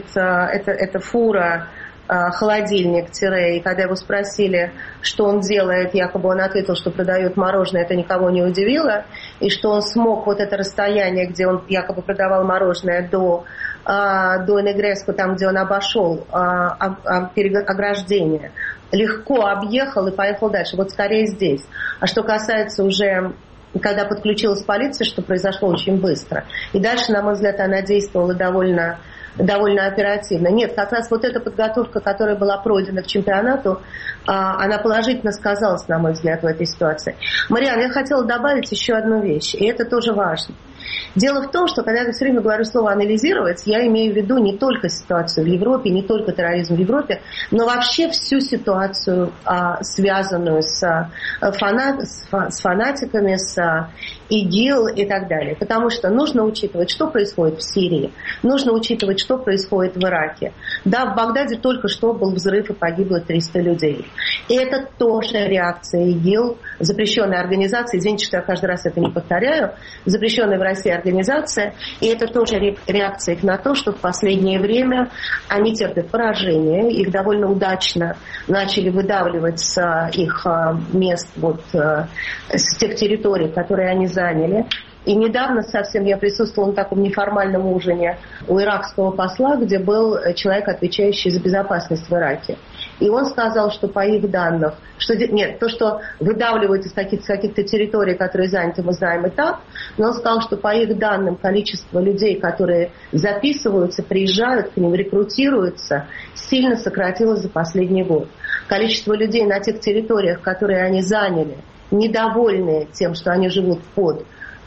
фура, холодильник, и когда его спросили, что он делает, якобы он ответил, что продает мороженое, это никого не удивило, и что он смог вот это расстояние, где он якобы продавал мороженое до Негреско, там, где он обошел ограждение, легко объехал и поехал дальше. Вот скорее здесь. А что касается уже... когда подключилась полиция, что произошло очень быстро. И дальше, на мой взгляд, она действовала довольно оперативно. Нет, как раз вот эта подготовка, которая была пройдена к чемпионату, она положительно сказалась, на мой взгляд, в этой ситуации. Мариан, я хотела добавить еще одну вещь, и это тоже важно. Дело в том, что когда я все время говорю слово «анализировать», я имею в виду не только ситуацию в Европе, не только терроризм в Европе, но вообще всю ситуацию, связанную с фанатиками, с ИГИЛ и так далее. Потому что нужно учитывать, что происходит в Сирии, нужно учитывать, что происходит в Ираке. Да, в Багдаде только что был взрыв и погибло 300 людей. И это тоже реакция ИГИЛ, запрещенная организация, извините, что я каждый раз это не повторяю, запрещенная в России организация, и это тоже реакция на то, что в последнее время они терпят поражение, их довольно удачно начали выдавливать с их мест, с тех территорий, которые они заняли. И недавно совсем я присутствовала на таком неформальном ужине у иракского посла, где был человек, отвечающий за безопасность в Ираке. И он сказал, что по их данным, то, что выдавливают из каких-то территорий, которые заняты, мы знаем и так, но он сказал, что по их данным количество людей, которые записываются, приезжают к ним, рекрутируются, сильно сократилось за последний год. Количество людей на тех территориях, которые они заняли, недовольные тем, что они живут под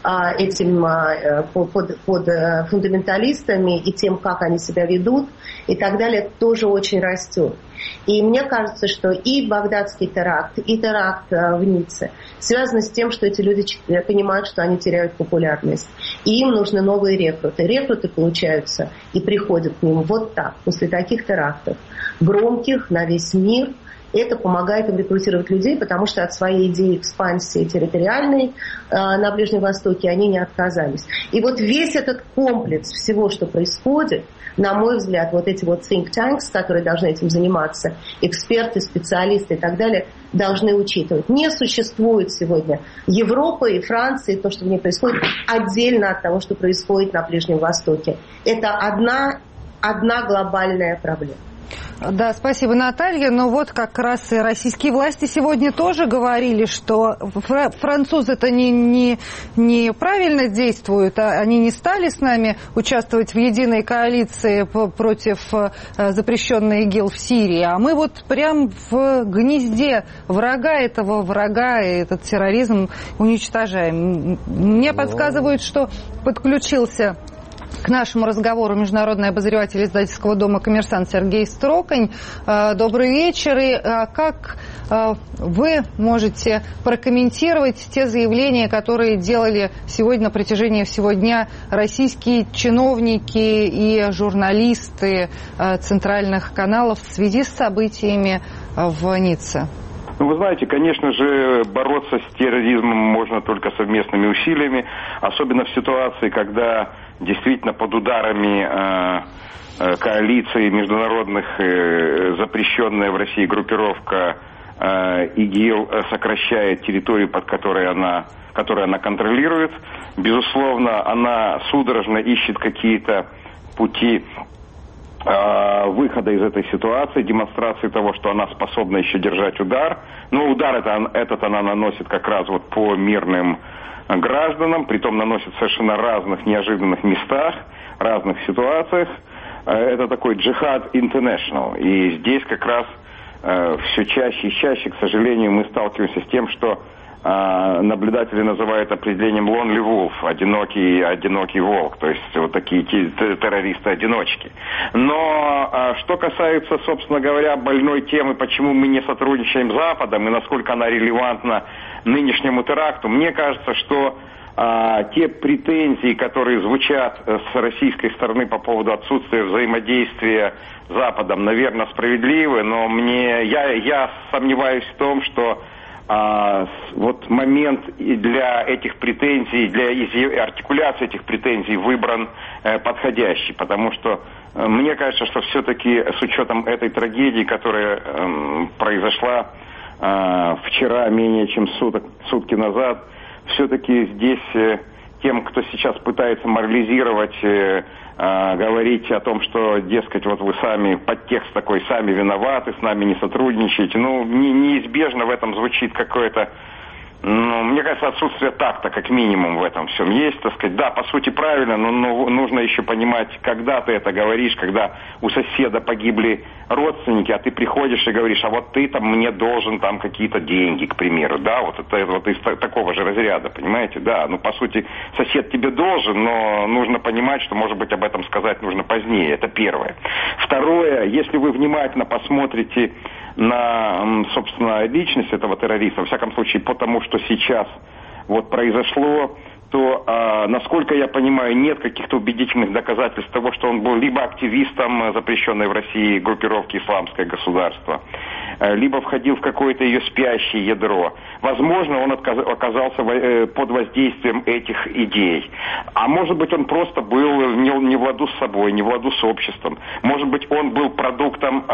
фундаменталистами и тем, как они себя ведут и так далее, тоже очень растет. И мне кажется, что и багдадский теракт, и теракт в Ницце связаны с тем, что эти люди понимают, что они теряют популярность. И им нужны новые рекруты. Рекруты получаются и приходят к ним вот так, после таких терактов, громких на весь мир. Это помогает им рекрутировать людей, потому что от своей идеи экспансии территориальной на Ближнем Востоке они не отказались. И вот весь этот комплекс всего, что происходит, на мой взгляд, вот эти вот think tanks, которые должны этим заниматься, эксперты, специалисты и так далее, должны учитывать. Не существует сегодня Европы и Франции, то, что в ней происходит, отдельно от того, что происходит на Ближнем Востоке. Это одна глобальная проблема. Да, спасибо, Наталья. Но вот как раз и российские власти сегодня тоже говорили, что французы-то неправильно действуют, они не стали с нами участвовать в единой коалиции против запрещенной ИГИЛ в Сирии, а мы вот прям в гнезде врага и этот терроризм уничтожаем. Мне подсказывают, что подключился к нашему разговору международный обозреватель издательского дома «Коммерсант» Сергей Строкань. Добрый вечер. И как вы можете прокомментировать те заявления, которые делали сегодня на протяжении всего дня российские чиновники и журналисты центральных каналов в связи с событиями в Ницце? Ну, вы знаете, конечно же, бороться с терроризмом можно только совместными усилиями, особенно в ситуации, когда действительно под ударами коалиции международных запрещенная в России группировка ИГИЛ сокращает территорию, которую она контролирует. Безусловно, она судорожно ищет какие-то пути выхода из этой ситуации, демонстрации того, что она способна еще держать удар. Но удар этот она наносит как раз вот по мирным гражданам, притом наносит в совершенно разных неожиданных местах, разных ситуациях. Это такой джихад international. И здесь как раз все чаще и чаще, к сожалению, мы сталкиваемся с тем, что наблюдатели называют определением lonely wolf, одинокий волк, то есть вот такие террористы-одиночки. Но что касается, собственно говоря, больной темы, почему мы не сотрудничаем с Западом и насколько она релевантна нынешнему теракту, мне кажется, что те претензии, которые звучат с российской стороны по поводу отсутствия взаимодействия с Западом, наверное, справедливы, но я сомневаюсь в том, что вот момент для этих претензий, для артикуляции этих претензий выбран подходящий, потому что мне кажется, что все-таки с учетом этой трагедии, которая произошла вчера, менее чем сутки назад, все-таки здесь тем, кто сейчас пытается морализировать, говорить о том, что, дескать, вот вы сами, подтекст такой, сами виноваты, с нами не сотрудничаете, неизбежно в этом звучит какое-то, мне кажется, отсутствие такта, как минимум, в этом всем есть, так сказать. Да, по сути, правильно, но нужно еще понимать, когда ты это говоришь, когда у соседа погибли родственники, а ты приходишь и говоришь, а вот ты там мне должен там какие-то деньги, к примеру, да, вот это вот из такого же разряда, понимаете, да, по сути, сосед тебе должен, но нужно понимать, что, может быть, об этом сказать нужно позднее, это первое. Второе, если вы внимательно посмотрите на, собственно, личность этого террориста, во всяком случае, потому что сейчас вот произошло, то, насколько я понимаю, нет каких-то убедительных доказательств того, что он был либо активистом запрещенной в России группировки «Исламское государство», либо входил в какое-то ее спящее ядро. Возможно, он оказался под воздействием этих идей. А может быть, он просто был не в ладу с собой, не в ладу с обществом. Может быть, он был продуктом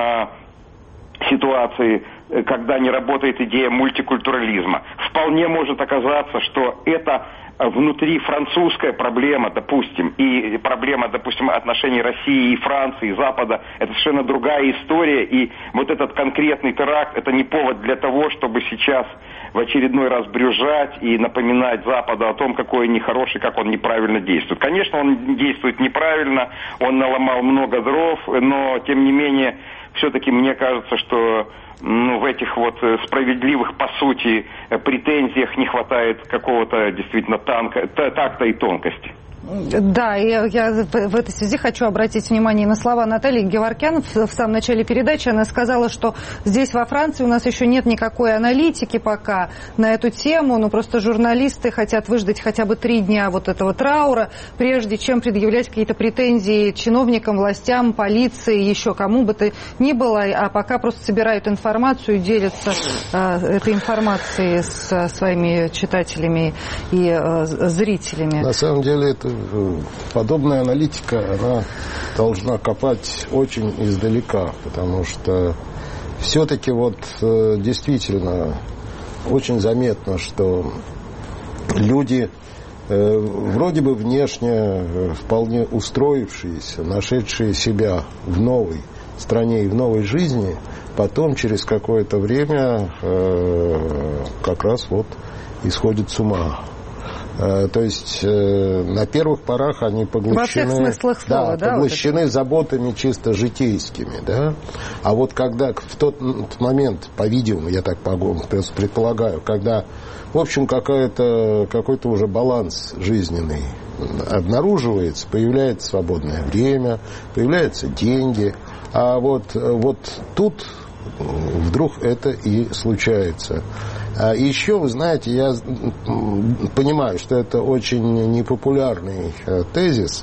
ситуации, когда не работает идея мультикультурализма. Вполне может оказаться, что это внутри французская проблема, допустим, и проблема, допустим, отношений России и Франции, и Запада, это совершенно другая история, и вот этот конкретный теракт, это не повод для того, чтобы сейчас в очередной раз брюзжать и напоминать Западу о том, какой он нехороший, как он неправильно действует. Конечно, он действует неправильно, он наломал много дров, но, тем не менее, все-таки мне кажется, что в этих вот справедливых, по сути, претензиях не хватает какого-то действительно такта и тонкости. Да, я в этой связи хочу обратить внимание на слова Натальи Геворкян в самом начале передачи. Она сказала, что здесь во Франции у нас еще нет никакой аналитики пока на эту тему, но просто журналисты хотят выждать хотя бы 3 дня вот этого траура, прежде чем предъявлять какие-то претензии чиновникам, властям, полиции, еще кому бы то ни было, а пока просто собирают информацию, делятся этой информацией со своими читателями и зрителями. На самом деле это подобная аналитика, она должна копать очень издалека, потому что все-таки вот действительно очень заметно, что люди вроде бы внешне вполне устроившиеся, нашедшие себя в новой стране и в новой жизни, потом через какое-то время как раз вот исходят с ума. То есть на первых порах они поглощены, поглощены заботами чисто житейскими, да? А вот когда в тот момент, по-видимому, я так предполагаю, когда, в общем, какой-то уже баланс жизненный обнаруживается, появляется свободное время, появляются деньги, а вот тут вдруг это и случается. И еще, вы знаете, я понимаю, что это очень непопулярный тезис,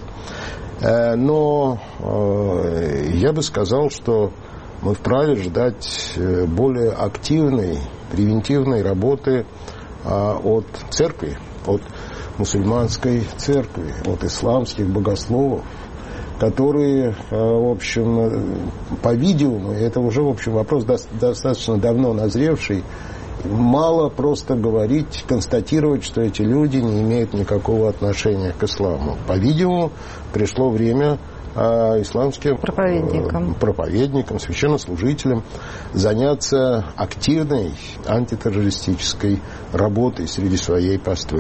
но я бы сказал, что мы вправе ждать более активной, превентивной работы от церкви, от мусульманской церкви, от исламских богословов, которые, в общем, по-видимому, это уже, в общем, вопрос достаточно давно назревший, мало просто говорить, констатировать, что эти люди не имеют никакого отношения к исламу. По-видимому, пришло время исламским проповедникам, священнослужителям заняться активной антитеррористической работой среди своей паствы.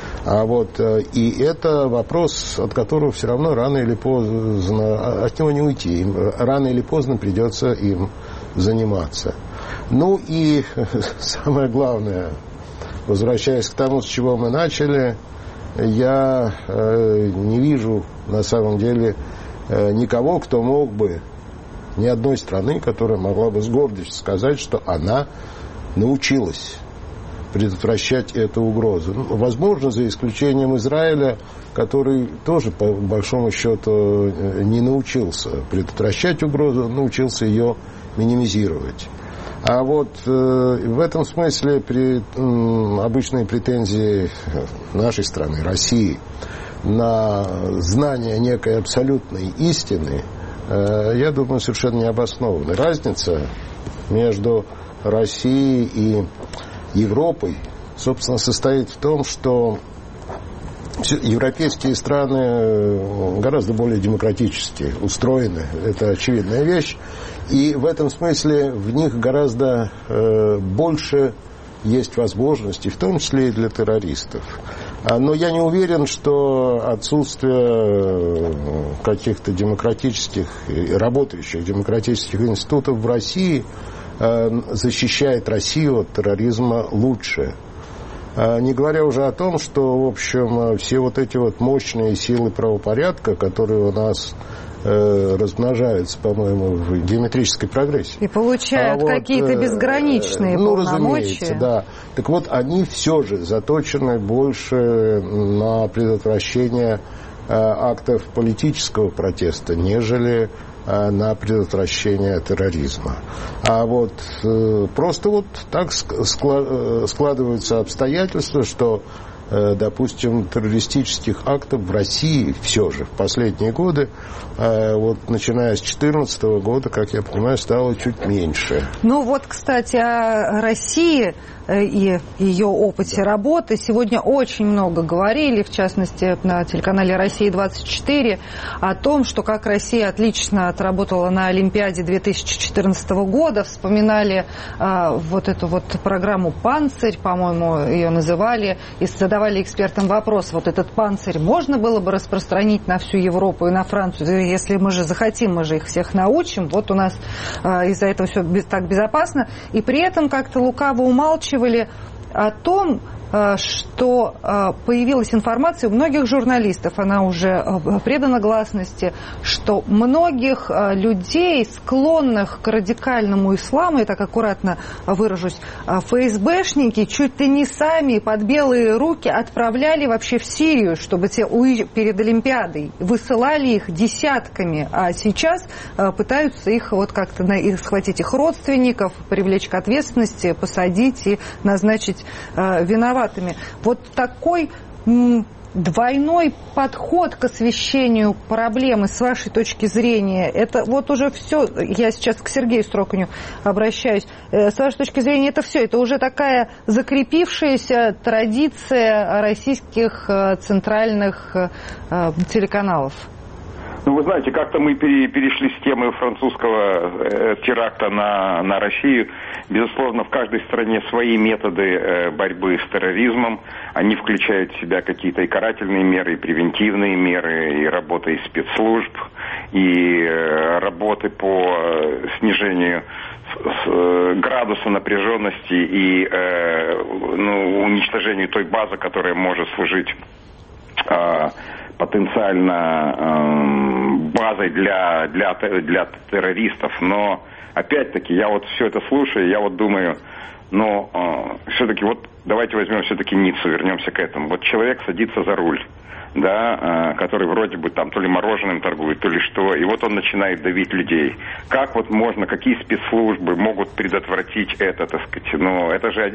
И это вопрос, от которого все равно рано или поздно, от него не уйти. Рано или поздно придется им заниматься. Ну и самое главное, возвращаясь к тому, с чего мы начали, я не вижу на самом деле никого, кто мог бы, ни одной страны, которая могла бы с гордостью сказать, что она научилась предотвращать эту угрозу. Возможно, за исключением Израиля, который тоже, по большому счету, не научился предотвращать угрозу, он научился ее минимизировать. А вот в этом смысле обычные претензии нашей страны, России, на знание некой абсолютной истины, я думаю, совершенно не обоснованы. Разница между Россией и Европой, собственно, состоит в том, что европейские страны гораздо более демократически устроены, это очевидная вещь, и в этом смысле в них гораздо больше есть возможностей, в том числе и для террористов. Но я не уверен, что отсутствие каких-то демократических, работающих демократических институтов в России защищает Россию от терроризма лучше. Не говоря уже о том, что, в общем, все вот эти вот мощные силы правопорядка, которые у нас размножаются, по-моему, в геометрической прогрессии. И получают какие-то безграничные полномочия. Разумеется, да. Так вот, они все же заточены больше на предотвращение актов политического протеста, нежели на предотвращение терроризма. А вот просто вот так складываются обстоятельства, что допустим, террористических актов в России все же в последние годы, вот начиная с 2014 года, как я понимаю, стало чуть меньше. Ну вот, кстати, о России и ее опыте работы сегодня очень много говорили, в частности, на телеканале «Россия-24», о том, что как Россия отлично отработала на Олимпиаде 2014 года. Вспоминали вот эту вот программу «Панцирь», по-моему, ее называли, и задавали экспертам вопрос, вот этот «Панцирь» можно было бы распространить на всю Европу и на Францию, если мы же захотим, мы же их всех научим, вот у нас из-за этого все так безопасно. И при этом как-то лукаво умалчивали о том, что появилась информация у многих журналистов, она уже предана гласности, что многих людей, склонных к радикальному исламу, я так аккуратно выражусь, ФСБшники чуть ли не сами под белые руки отправляли вообще в Сирию, чтобы те перед Олимпиадой высылали их десятками, а сейчас пытаются их вот как-то схватить их родственников, привлечь к ответственности, посадить и назначить виноватыми. Вот такой двойной подход к освещению проблемы, с вашей точки зрения, это вот уже все, я сейчас к Сергею Строканю обращаюсь, с вашей точки зрения это все, это уже такая закрепившаяся традиция российских центральных телеканалов? Ну, вы знаете, как-то мы перешли с темы французского теракта на Россию. Безусловно, в каждой стране свои методы борьбы с терроризмом. Они включают в себя какие-то и карательные меры, и превентивные меры, и работа из спецслужб, и работы по снижению градуса напряженности и уничтожению той базы, которая может служить потенциально базой для террористов. Но опять-таки я вот все это слушаю, я вот думаю, все-таки вот давайте возьмем все-таки Ниццу, вернемся к этому. Вот человек садится за руль, да, который вроде бы там то ли мороженым торгует, то ли что, и вот он начинает давить людей. Как вот можно, какие спецслужбы могут предотвратить это, так сказать, это же,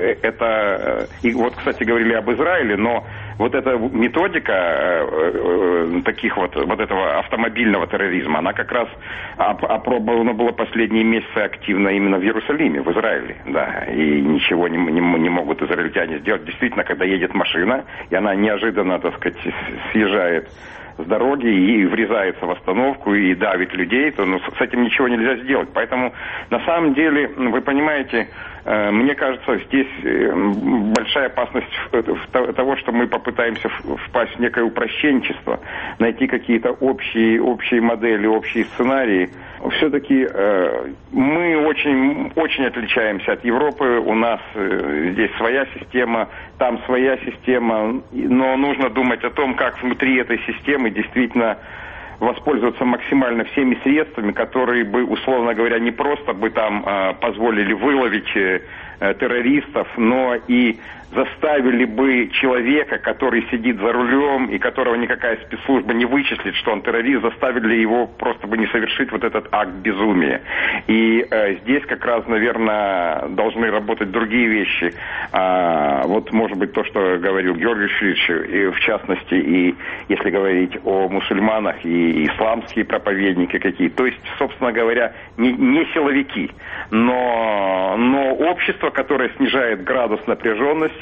и вот, кстати, говорили об Израиле, но вот эта методика таких вот этого автомобильного терроризма, она как раз опробована была последние месяцы активно именно в Иерусалиме, в Израиле, да, и ничего не могут израильтяне сделать. Действительно, когда едет машина, и она неожиданно, так сказать, съезжает с дороги и врезается в остановку и давит людей, то с этим ничего нельзя сделать. Поэтому, на самом деле, вы понимаете, мне кажется, здесь большая опасность того, что мы попытаемся впасть в некое упрощенчество, найти какие-то общие модели, общие сценарии. Все-таки мы очень, очень отличаемся от Европы. У нас здесь своя система, там своя система, но нужно думать о том, как внутри этой системы действительно воспользоваться максимально всеми средствами, которые бы, условно говоря, не просто бы там позволили выловить террористов, но и заставили бы человека, который сидит за рулем и которого никакая спецслужба не вычислит, что он террорист, заставили его просто бы не совершить вот этот акт безумия. И здесь как раз, наверное, должны работать другие вещи. Вот, может быть, то, что говорил Георгий Швидович, и в частности, и если говорить о мусульманах, и исламские проповедники какие. То есть, собственно говоря, не силовики, но общество, которое снижает градус напряженности,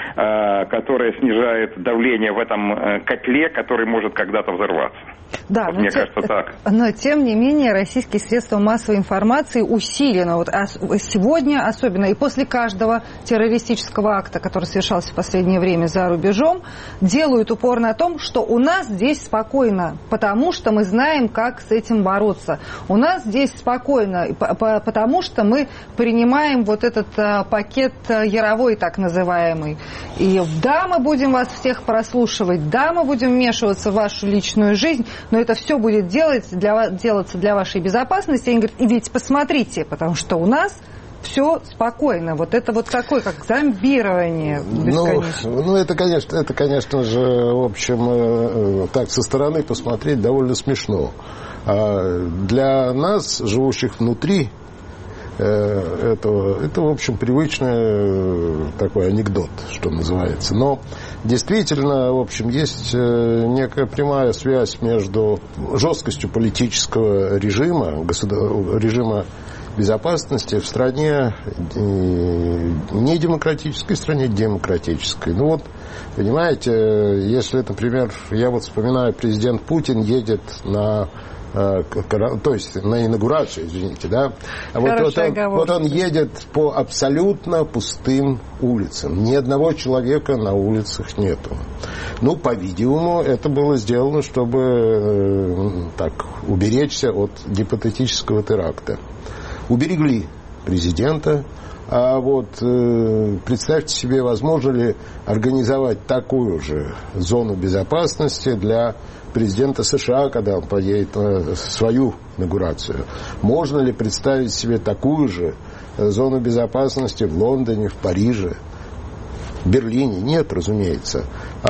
которое снижает давление в этом котле, который может когда-то взорваться. Да, вот мне кажется так. Но тем не менее российские средства массовой информации усиленно, вот сегодня особенно и после каждого террористического акта, который совершался в последнее время за рубежом, делают упор на том, что у нас здесь спокойно, потому что мы знаем, как с этим бороться. У нас здесь спокойно, потому что мы принимаем вот этот пакет яровой, так называемый. И да, мы будем вас всех прослушивать, да, мы будем вмешиваться в вашу личную жизнь, но это все будет делаться для вашей безопасности. Они говорят, и ведь посмотрите, потому что у нас все спокойно. Вот это вот такое, как зомбирование бесконечное. Это, конечно же, в общем, так со стороны посмотреть довольно смешно. Для нас, живущих внутри Это, в общем, привычный такой анекдот, что называется. Но действительно, в общем, есть некая прямая связь между жесткостью политического режима, режима безопасности в стране, не демократической стране, демократической. Ну вот, понимаете, если, например, я вот вспоминаю, президент Путин едет то есть на инаугурацию, извините, да? Вот он едет по абсолютно пустым улицам. Ни одного человека на улицах нету. Ну, по-видимому, это было сделано, чтобы так уберечься от гипотетического теракта. Уберегли президента. А вот представьте себе, возможно ли организовать такую же зону безопасности для президента США, когда он поедет на свою инаугурацию. Можно ли представить себе такую же зону безопасности в Лондоне, в Париже, в Берлине? Нет, разумеется.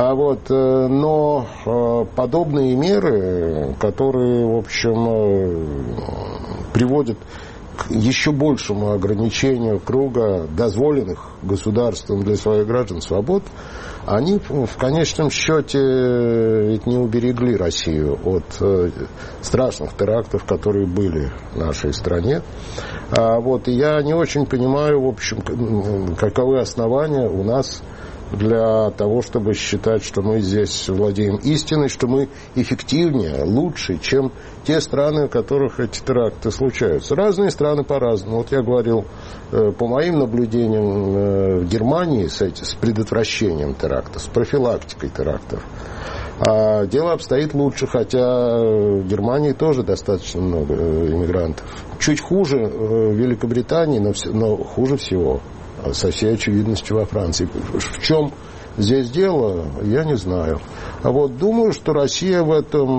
Но подобные меры, которые, в общем, приводят к еще большему ограничению круга дозволенных государством для своих граждан свобод, они в конечном счете ведь не уберегли Россию от страшных терактов, которые были в нашей стране. И я не очень понимаю, в общем, каковы основания у нас для того, чтобы считать, что мы здесь владеем истиной, что мы эффективнее, лучше, чем те страны, в которых эти теракты случаются. Разные страны по-разному. Вот я говорил, по моим наблюдениям, в Германии с предотвращением терактов, с профилактикой терактов, дело обстоит лучше, хотя в Германии тоже достаточно много иммигрантов. Чуть хуже в Великобритании, но хуже всего, со всей очевидностью, во Франции. В чем здесь дело, я не знаю. Думаю, что Россия в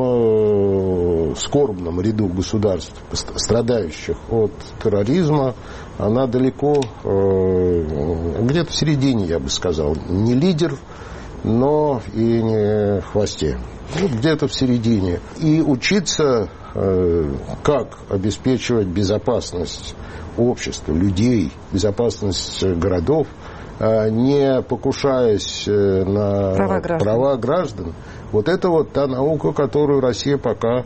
этом скорбном ряду государств, страдающих от терроризма, она далеко, где-то в середине, я бы сказал. Не лидер, но и не в хвосте. Где-то в середине. И учиться, как обеспечивать безопасность общества, людей, безопасность городов, не покушаясь на права граждан. Вот это вот та наука, которую Россия пока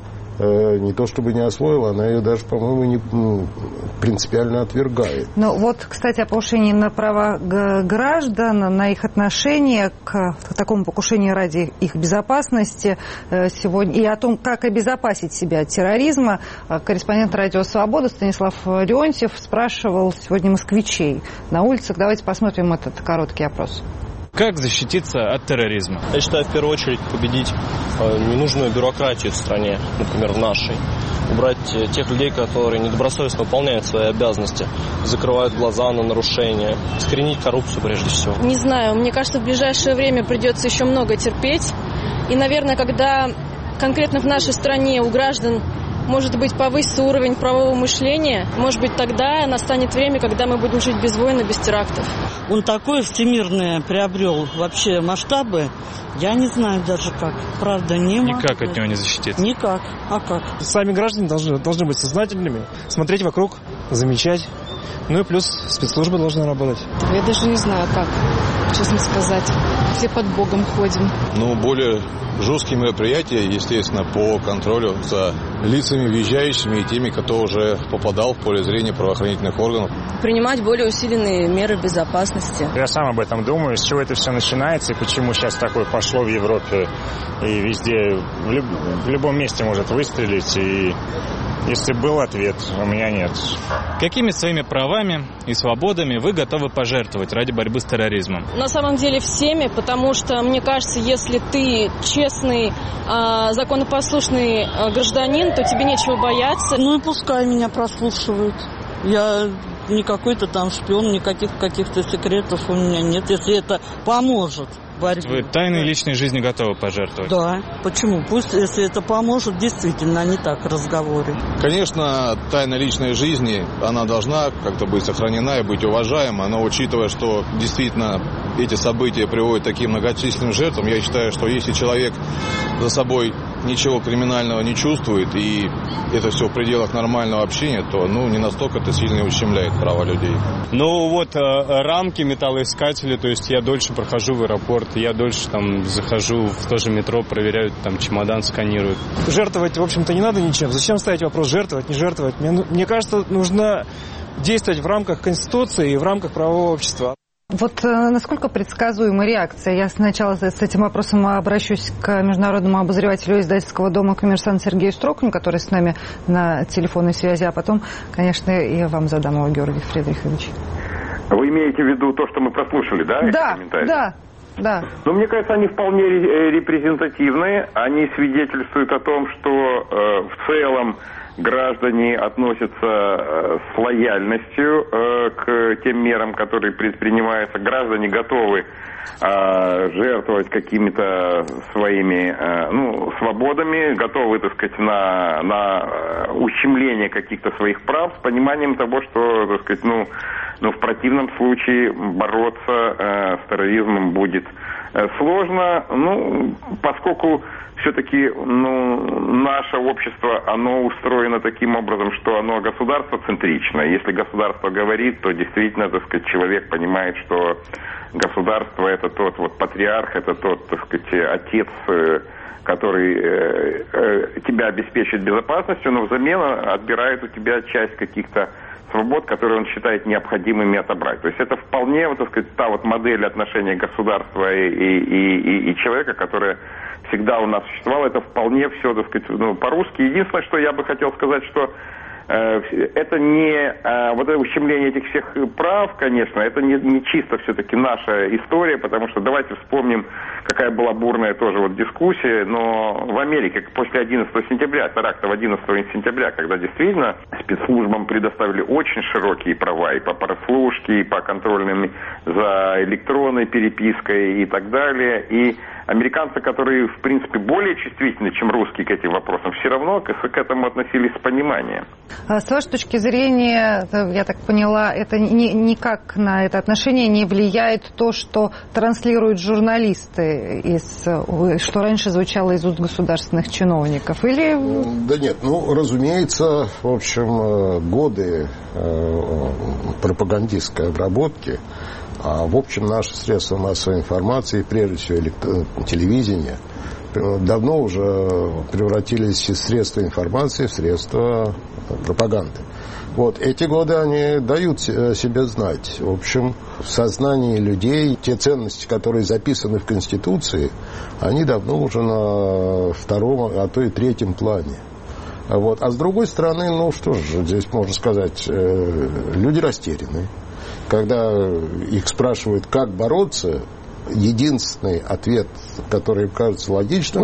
не то чтобы не освоила, она ее даже, по-моему, не принципиально отвергает. Ну вот, кстати, о покушении на права граждан, на их отношение к такому покушению ради их безопасности сегодня, и о том, как обезопасить себя от терроризма, корреспондент «Радио Свобода» Станислав Леонтьев спрашивал сегодня москвичей на улицах. Давайте посмотрим этот короткий опрос. Как защититься от терроризма? Я считаю, в первую очередь победить ненужную бюрократию в стране, например, в нашей. Убрать тех людей, которые недобросовестно выполняют свои обязанности, закрывают глаза на нарушения, искоренить коррупцию прежде всего. Не знаю, мне кажется, в ближайшее время придется еще много терпеть. И, наверное, когда конкретно в нашей стране у граждан, может быть, повысится уровень правового мышления, может быть, тогда настанет время, когда мы будем жить без войн и без терактов. Он такое всемирное приобрел вообще масштабы, я не знаю даже как. Правда, не могу. Никак от него не защититься? Никак. А как? Сами граждане должны быть сознательными, смотреть вокруг, замечать. Ну и плюс спецслужбы должны работать. Я даже не знаю, как, честно сказать. Все под Богом ходим. Более жесткие мероприятия, естественно, по контролю за лицами въезжающими и теми, кто уже попадал в поле зрения правоохранительных органов. Принимать более усиленные меры безопасности. Я сам об этом думаю, с чего это все начинается и почему сейчас такое пошло в Европе и везде, в любом месте может выстрелить. И если был ответ, у меня нет. Какими своими правами и свободами вы готовы пожертвовать ради борьбы с терроризмом? На самом деле всеми, потому что, мне кажется, если ты честный, законопослушный гражданин, то тебе нечего бояться. Ну и пускай меня прослушивают. Я не какой-то там шпион, никаких каких-то секретов у меня нет, если это поможет. Вы тайной личной жизни готовы пожертвовать? Да. Почему? Пусть, если это поможет, действительно, а не так разговоры. Конечно, тайна личной жизни, она должна как-то быть сохранена и быть уважаема, но учитывая, что действительно эти события приводят к таким многочисленным жертвам, я считаю, что если человек за собой ничего криминального не чувствует, и это все в пределах нормального общения, то не настолько это сильно ущемляет права людей. Рамки, металлоискатели, то есть я дольше прохожу в аэропорт, я дольше захожу в то же метро, проверяют, чемодан сканируют. Жертвовать, в общем-то, не надо ничем. Зачем ставить вопрос жертвовать, не жертвовать? Мне кажется, нужно действовать в рамках Конституции и в рамках правового общества. Насколько предсказуема реакция? Я сначала с этим вопросом обращусь к международному обозревателю издательского дома «Коммерсант» Сергею Строкину, который с нами на телефонной связи, а потом, конечно, и вам задам его, Георгий Фридрихович. Вы имеете в виду то, что мы прослушали, да? Да. Мне кажется, они вполне репрезентативны. Они свидетельствуют о том, что в целом граждане относятся с лояльностью к тем мерам, которые предпринимаются. Граждане готовы жертвовать какими-то своими свободами, готовы, так сказать, на ущемление каких-то своих прав с пониманием того, что, так сказать, в противном случае бороться с терроризмом будет сложно, поскольку все-таки наше общество, оно устроено таким образом, что оно государство-центрично. Если государство говорит, то действительно, так сказать, человек понимает, что государство — это тот патриарх, это тот, так сказать, отец, который тебя обеспечит безопасностью, но взамен отбирает у тебя часть каких-то свобод, которые он считает необходимыми отобрать. То есть это вполне, так сказать, та модель отношения государства и человека, которая всегда у нас существовала. Это вполне все, так сказать, по-русски. Единственное, что я бы хотел сказать, что это не это ущемление этих всех прав, конечно, это не чисто все-таки наша история, потому что давайте вспомним, какая была бурная тоже дискуссия, но в Америке после 11 сентября, терактов 11 сентября, когда действительно спецслужбам предоставили очень широкие права и по прослушке, и по контрольным за электронной перепиской и так далее, и американцы, которые, в принципе, более чувствительны, чем русские к этим вопросам, все равно к этому относились с пониманием. С вашей точки зрения, я так поняла, это никак на это отношение не влияет то, что транслируют журналисты, что раньше звучало из уст государственных чиновников? Или... Да нет, разумеется, в общем, годы пропагандистской обработки, в общем, наши средства массовой информации, прежде всего телевидение, давно уже превратились из средства информации в средства пропаганды. Эти годы, они дают себе знать. В общем, в сознании людей те ценности, которые записаны в Конституции, они давно уже на втором, а то и третьем плане. А с другой стороны, что же здесь можно сказать, люди растеряны. Когда их спрашивают, как бороться, единственный ответ, который им кажется логичным,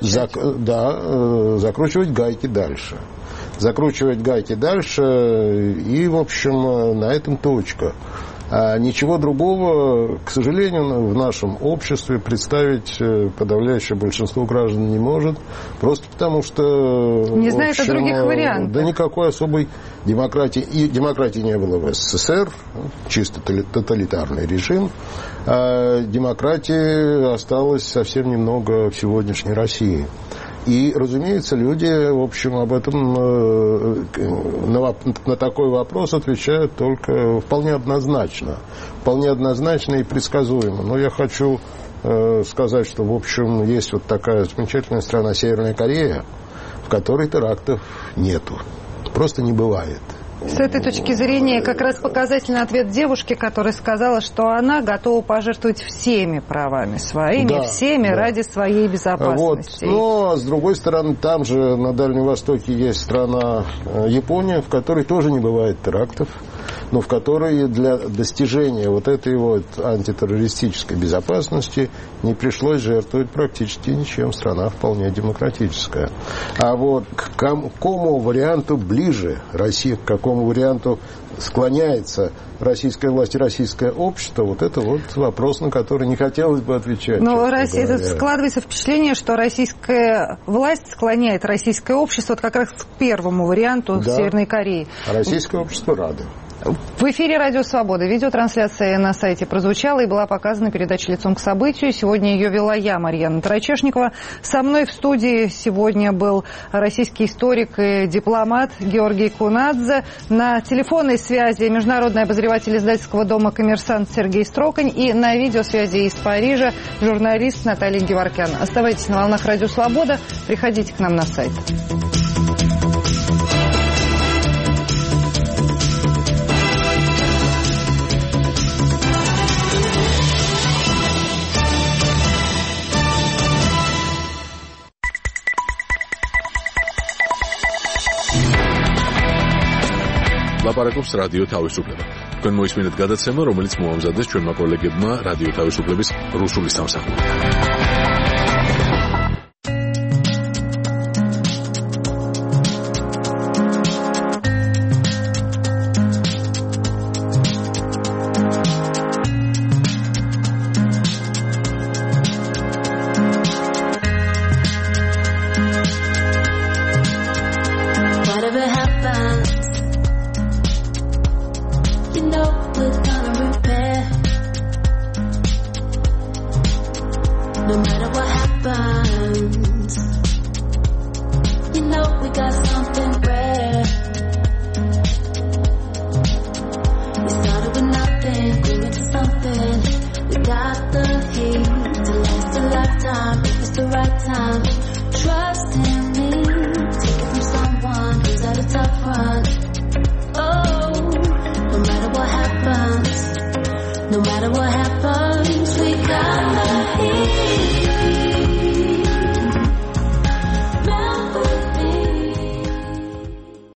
закручивать гайки дальше. Закручивать гайки дальше, и, в общем, на этом точка. А ничего другого, к сожалению, в нашем обществе представить подавляющее большинство граждан не может, просто потому что... Не знает о других вариантах. Да никакой особой демократии. И демократии не было в СССР, чисто тоталитарный режим. А демократии осталось совсем немного в сегодняшней России. И, разумеется, люди, в общем, об этом на такой вопрос отвечают только вполне однозначно и предсказуемо. Но я хочу сказать, что, в общем, есть такая замечательная страна Северная Корея, в которой терактов нету. Просто не бывает. С этой точки зрения как раз показательный ответ девушки, которая сказала, что она готова пожертвовать всеми правами своими, ради своей безопасности. Но, с другой стороны, там же на Дальнем Востоке есть страна Япония, в которой тоже не бывает терактов, но в которой для достижения этой антитеррористической безопасности не пришлось жертвовать практически ничем. Страна вполне демократическая. А к какому варианту ближе Россия, к какому варианту склоняется российская власть и российское общество, это вопрос, на который не хотелось бы отвечать. Но складывается впечатление, что российская власть склоняет российское общество как раз к первому варианту Северной Кореи. А российское общество радо. В эфире «Радио Свобода». Видеотрансляция на сайте прозвучала и была показана передача «Лицом к событию». Сегодня ее вела я, Марьяна Тарачешникова. Со мной в студии сегодня был российский историк и дипломат Георгий Кунадзе. На телефонной связи международный обозреватель издательского дома «Коммерсант» Сергей Строкань и на видеосвязи из Парижа журналист Наталья Геворкян. Оставайтесь на волнах «Радио Свобода». Приходите к нам на сайт. ლაპარაკობს რადიო თავისუფლება. თქვენ მოისმინეთ გადაცემა, რომელიც მოამზადეს ჩვენმა კოლეგებმა რადიო თავისუფლების რუსული სამსახური.